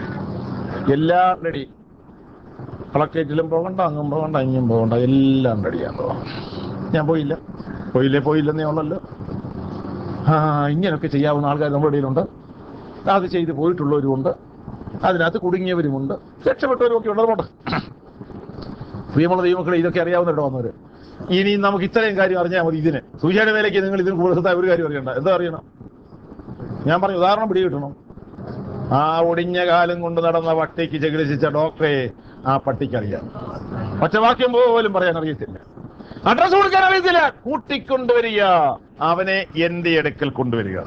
A: എല്ലാം റെഡി. കളക്ടറേറ്റിലും പോകണ്ട, അങ്ങും പോകണ്ട, ഇങ്ങും പോകണ്ട, എല്ലാം റെഡിയാണോ? ഞാൻ പോയില്ല. പോയില്ലേ പോയില്ലെന്നേ ഉള്ളല്ലോ. ആ ഇങ്ങനെയൊക്കെ ചെയ്യാവുന്ന ആൾക്കാർ നമ്മുടെ ഇടയിലുണ്ട്. അത് ചെയ്ത് പോയിട്ടുള്ളവരുമുണ്ട്, അതിനകത്ത് കുടുങ്ങിയവരുമുണ്ട്, രക്ഷപ്പെട്ടവരുമൊക്കെ ഉള്ളതുകൊണ്ട്. പ്രിയമുള്ള ദൈവമക്കളെ, ഇതൊക്കെ അറിയാവുന്നവരുടെ വന്നവർ ഇനി നമുക്ക് ഇത്രയും കാര്യം അറിഞ്ഞാൽ മതി. ഇതിന് സുവിശേഷ വേലയ്ക്ക് നിങ്ങൾ ഇതിന് കൂടുതൽ ഒരു കാര്യം അറിയണ്ട. എന്താ അറിയണം? ഞാൻ പറഞ്ഞു, ഉദാഹരണം പിടി കിട്ടണം. ആ ഒടിഞ്ഞ കാലം കൊണ്ട് നടന്ന പട്ടിക്ക് ചികിത്സിച്ച ഡോക്ടറെ ആ പട്ടിക്കറിയാം. ഒറ്റ വാക്യം പോലും പറയാൻ അറിയത്തില്ല, അഡ്രസ് കൊടുക്കാൻ അറിയത്തില്ല. കൂട്ടിക്കൊണ്ടുവരിക, അവനെ എന്റെ അടുക്കൽ കൊണ്ടുവരിക.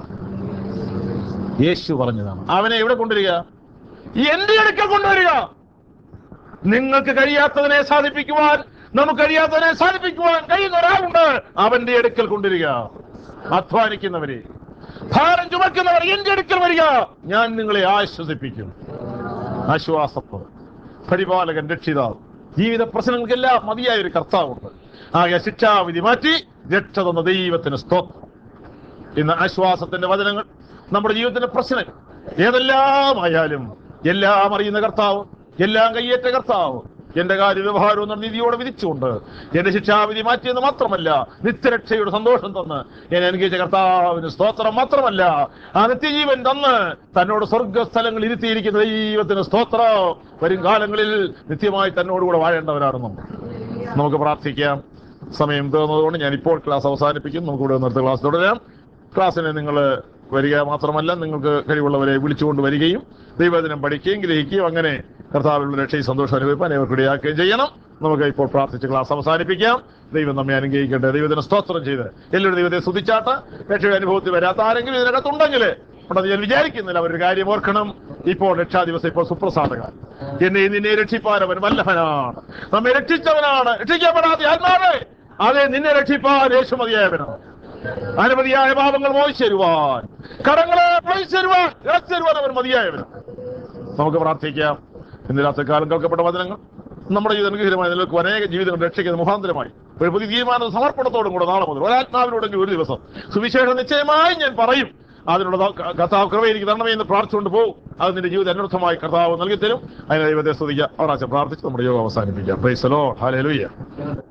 A: യേശു പറഞ്ഞതാണ്. അവനെ എവിടെ കൊണ്ടുവരിക? എന്റെ അടുക്കൽ കൊണ്ടുവരിക. നിങ്ങൾക്ക് കഴിയാത്തതിനെ സാധിപ്പിക്കുവാൻ, നമുക്ക് കഴിയാത്തതിനെ സാധിപ്പിക്കുവാൻ കഴിയുന്ന ഒരാളുണ്ട്. അവന്റെ അടുക്കൽ കൊണ്ടുവരിക. അധ്വാനിക്കുന്നവരെ, ഭാരം ചുമക്കുന്നവർ എന്റെ അടുക്കൽ വരിക, ഞാൻ നിങ്ങളെ ആശ്വസിപ്പിക്കും. ആശ്വാസത്തോടെ പരിപാലകൻ, രക്ഷിതാവ്, ജീവിത പ്രശ്നങ്ങൾക്കെല്ലാം മതിയായ ഒരു കർത്താവുണ്ട്. ആകെ ശിക്ഷാവിധി മാറ്റി രക്ഷ തന്ന ദൈവത്തിന് സ്തോത്രം. ഇന്ന് ആശ്വാസത്തിന്റെ വചനങ്ങൾ നമ്മുടെ ജീവിതത്തിന്റെ പ്രശ്നം ഏതെല്ലാം ആയാലും എല്ലാം അറിയുന്ന കർത്താവ്, എല്ലാം കയ്യേറ്റ കർത്താവ് എന്റെ കാര്യവ്യവഹാരം എന്ന നീതിയോടെ വിധിച്ചുകൊണ്ട് എന്റെ ശിക്ഷാവിധി മാറ്റിയെന്ന് മാത്രമല്ല, നിത്യരക്ഷയുടെ സന്തോഷം തന്ന് എന്നെ അനുഗ്രഹിച്ച കർത്താവിന് സ്തോത്രം. മാത്രമല്ല, ആ നിത്യജീവൻ തന്ന് തന്നോട് സ്വർഗസ്ഥലങ്ങൾ ഇരുത്തിയിരിക്കുന്ന ദൈവത്തിന് സ്തോത്രം. വരും കാലങ്ങളിൽ നിത്യമായി തന്നോടുകൂടെ വാഴേണ്ടവരാണെന്നും നമുക്ക് പ്രാർത്ഥിക്കാം. സമയം തീർന്നതുകൊണ്ട് ഞാൻ ഇപ്പോൾ ക്ലാസ് അവസാനിപ്പിക്കും. നമുക്കിവിടെ നിർത്തി ക്ലാസ് തുടരാം. ക്ലാസ്സിന് നിങ്ങൾ വരിക മാത്രമല്ല, നിങ്ങൾക്ക് കഴിവുള്ളവരെ വിളിച്ചുകൊണ്ട് വരികയും ദൈവവചനം പഠിക്കുകയും ഗ്രഹിക്കുകയും അങ്ങനെ കർത്താവിലുള്ള രക്ഷയും സന്തോഷം അനുഭവിക്കാൻ അനേവർക്ക് ഇടയാക്കുകയും ചെയ്യണം. നമുക്ക് ഇപ്പോൾ പ്രാർത്ഥിച്ച് ക്ലാസ് അവസാനിപ്പിക്കാം. ദൈവം നമ്മെ അനുഗ്രഹിക്കട്ടെ. ദൈവത്തിന് സ്തോത്രം ചെയ്ത് എല്ലാവരും ദൈവത്തെ സ്തുതിച്ചാട്ട് രക്ഷയുടെ അനുഭവത്തിൽ വരാത്ത ആരെങ്കിലും ഇതിനകത്തുണ്ടെങ്കിൽ ഉണ്ടെന്ന് ഞാൻ വിചാരിക്കുന്നില്ല. അവരൊരു കാര്യം ഓർക്കണം, ഇപ്പോൾ രക്ഷാ ദിവസം, ഇപ്പോൾ സുപ്രസാദകാലം. എന്നെ നിന്നെ രക്ഷിപ്പാൻ അവൻ വല്ലഭനാണ്, നമ്മെ രക്ഷിച്ചവനാണ്. രക്ഷിക്കപ്പെടാത്ത ആത്മാവേ, അതെ, നിന്നെ രക്ഷിപ്പാൻ യേശു മതിയായവനാണ്. അനവധിയായ പാപങ്ങൾ മോചിച്ചു തരുവാൻ, കടങ്ങളെ മോചിച്ചു തരുവാൻ, ഇളച്ചു തരുവാൻ അവൻ മതിയായവനാണ്. നമുക്ക് പ്രാർത്ഥിക്കാം. ഇന്ന് രാത്രികാലം കേൾക്കപ്പെട്ട വചനങ്ങൾ നമ്മുടെ ജീവിതം അനുഗ്രഹീതമായി നിലനിൽക്കും. അനേക ജീവിതങ്ങൾ രക്ഷിക്കുന്ന മുഖാന്തരമായി ഒരു പുതിയ തീരുമാന സമർപ്പണത്തോടും കൂടെ നാളെ മുതൽ ഒരാത്മാവിനോടെങ്കിൽ ഒരു ദിവസം സുവിശേഷം നിശ്ചയമായി ഞാൻ പറയും. അതിനുള്ള കർത്താവ് കൃപ എനിക്ക് തരണമേ എന്ന് പ്രാർത്ഥിച്ചുകൊണ്ട് പോകും. അത് നിന്റെ ജീവിതം അനർത്ഥമായി കർത്താവ് നൽകി തരും. അതിനെ ദൈവത്തെ സ്തുതിക്കാം. അവരാശം പ്രാർത്ഥിച്ച് നമ്മുടെ യോഗം അവസാനിപ്പിക്കാം. Praise the Lord. ഹല്ലേലൂയ.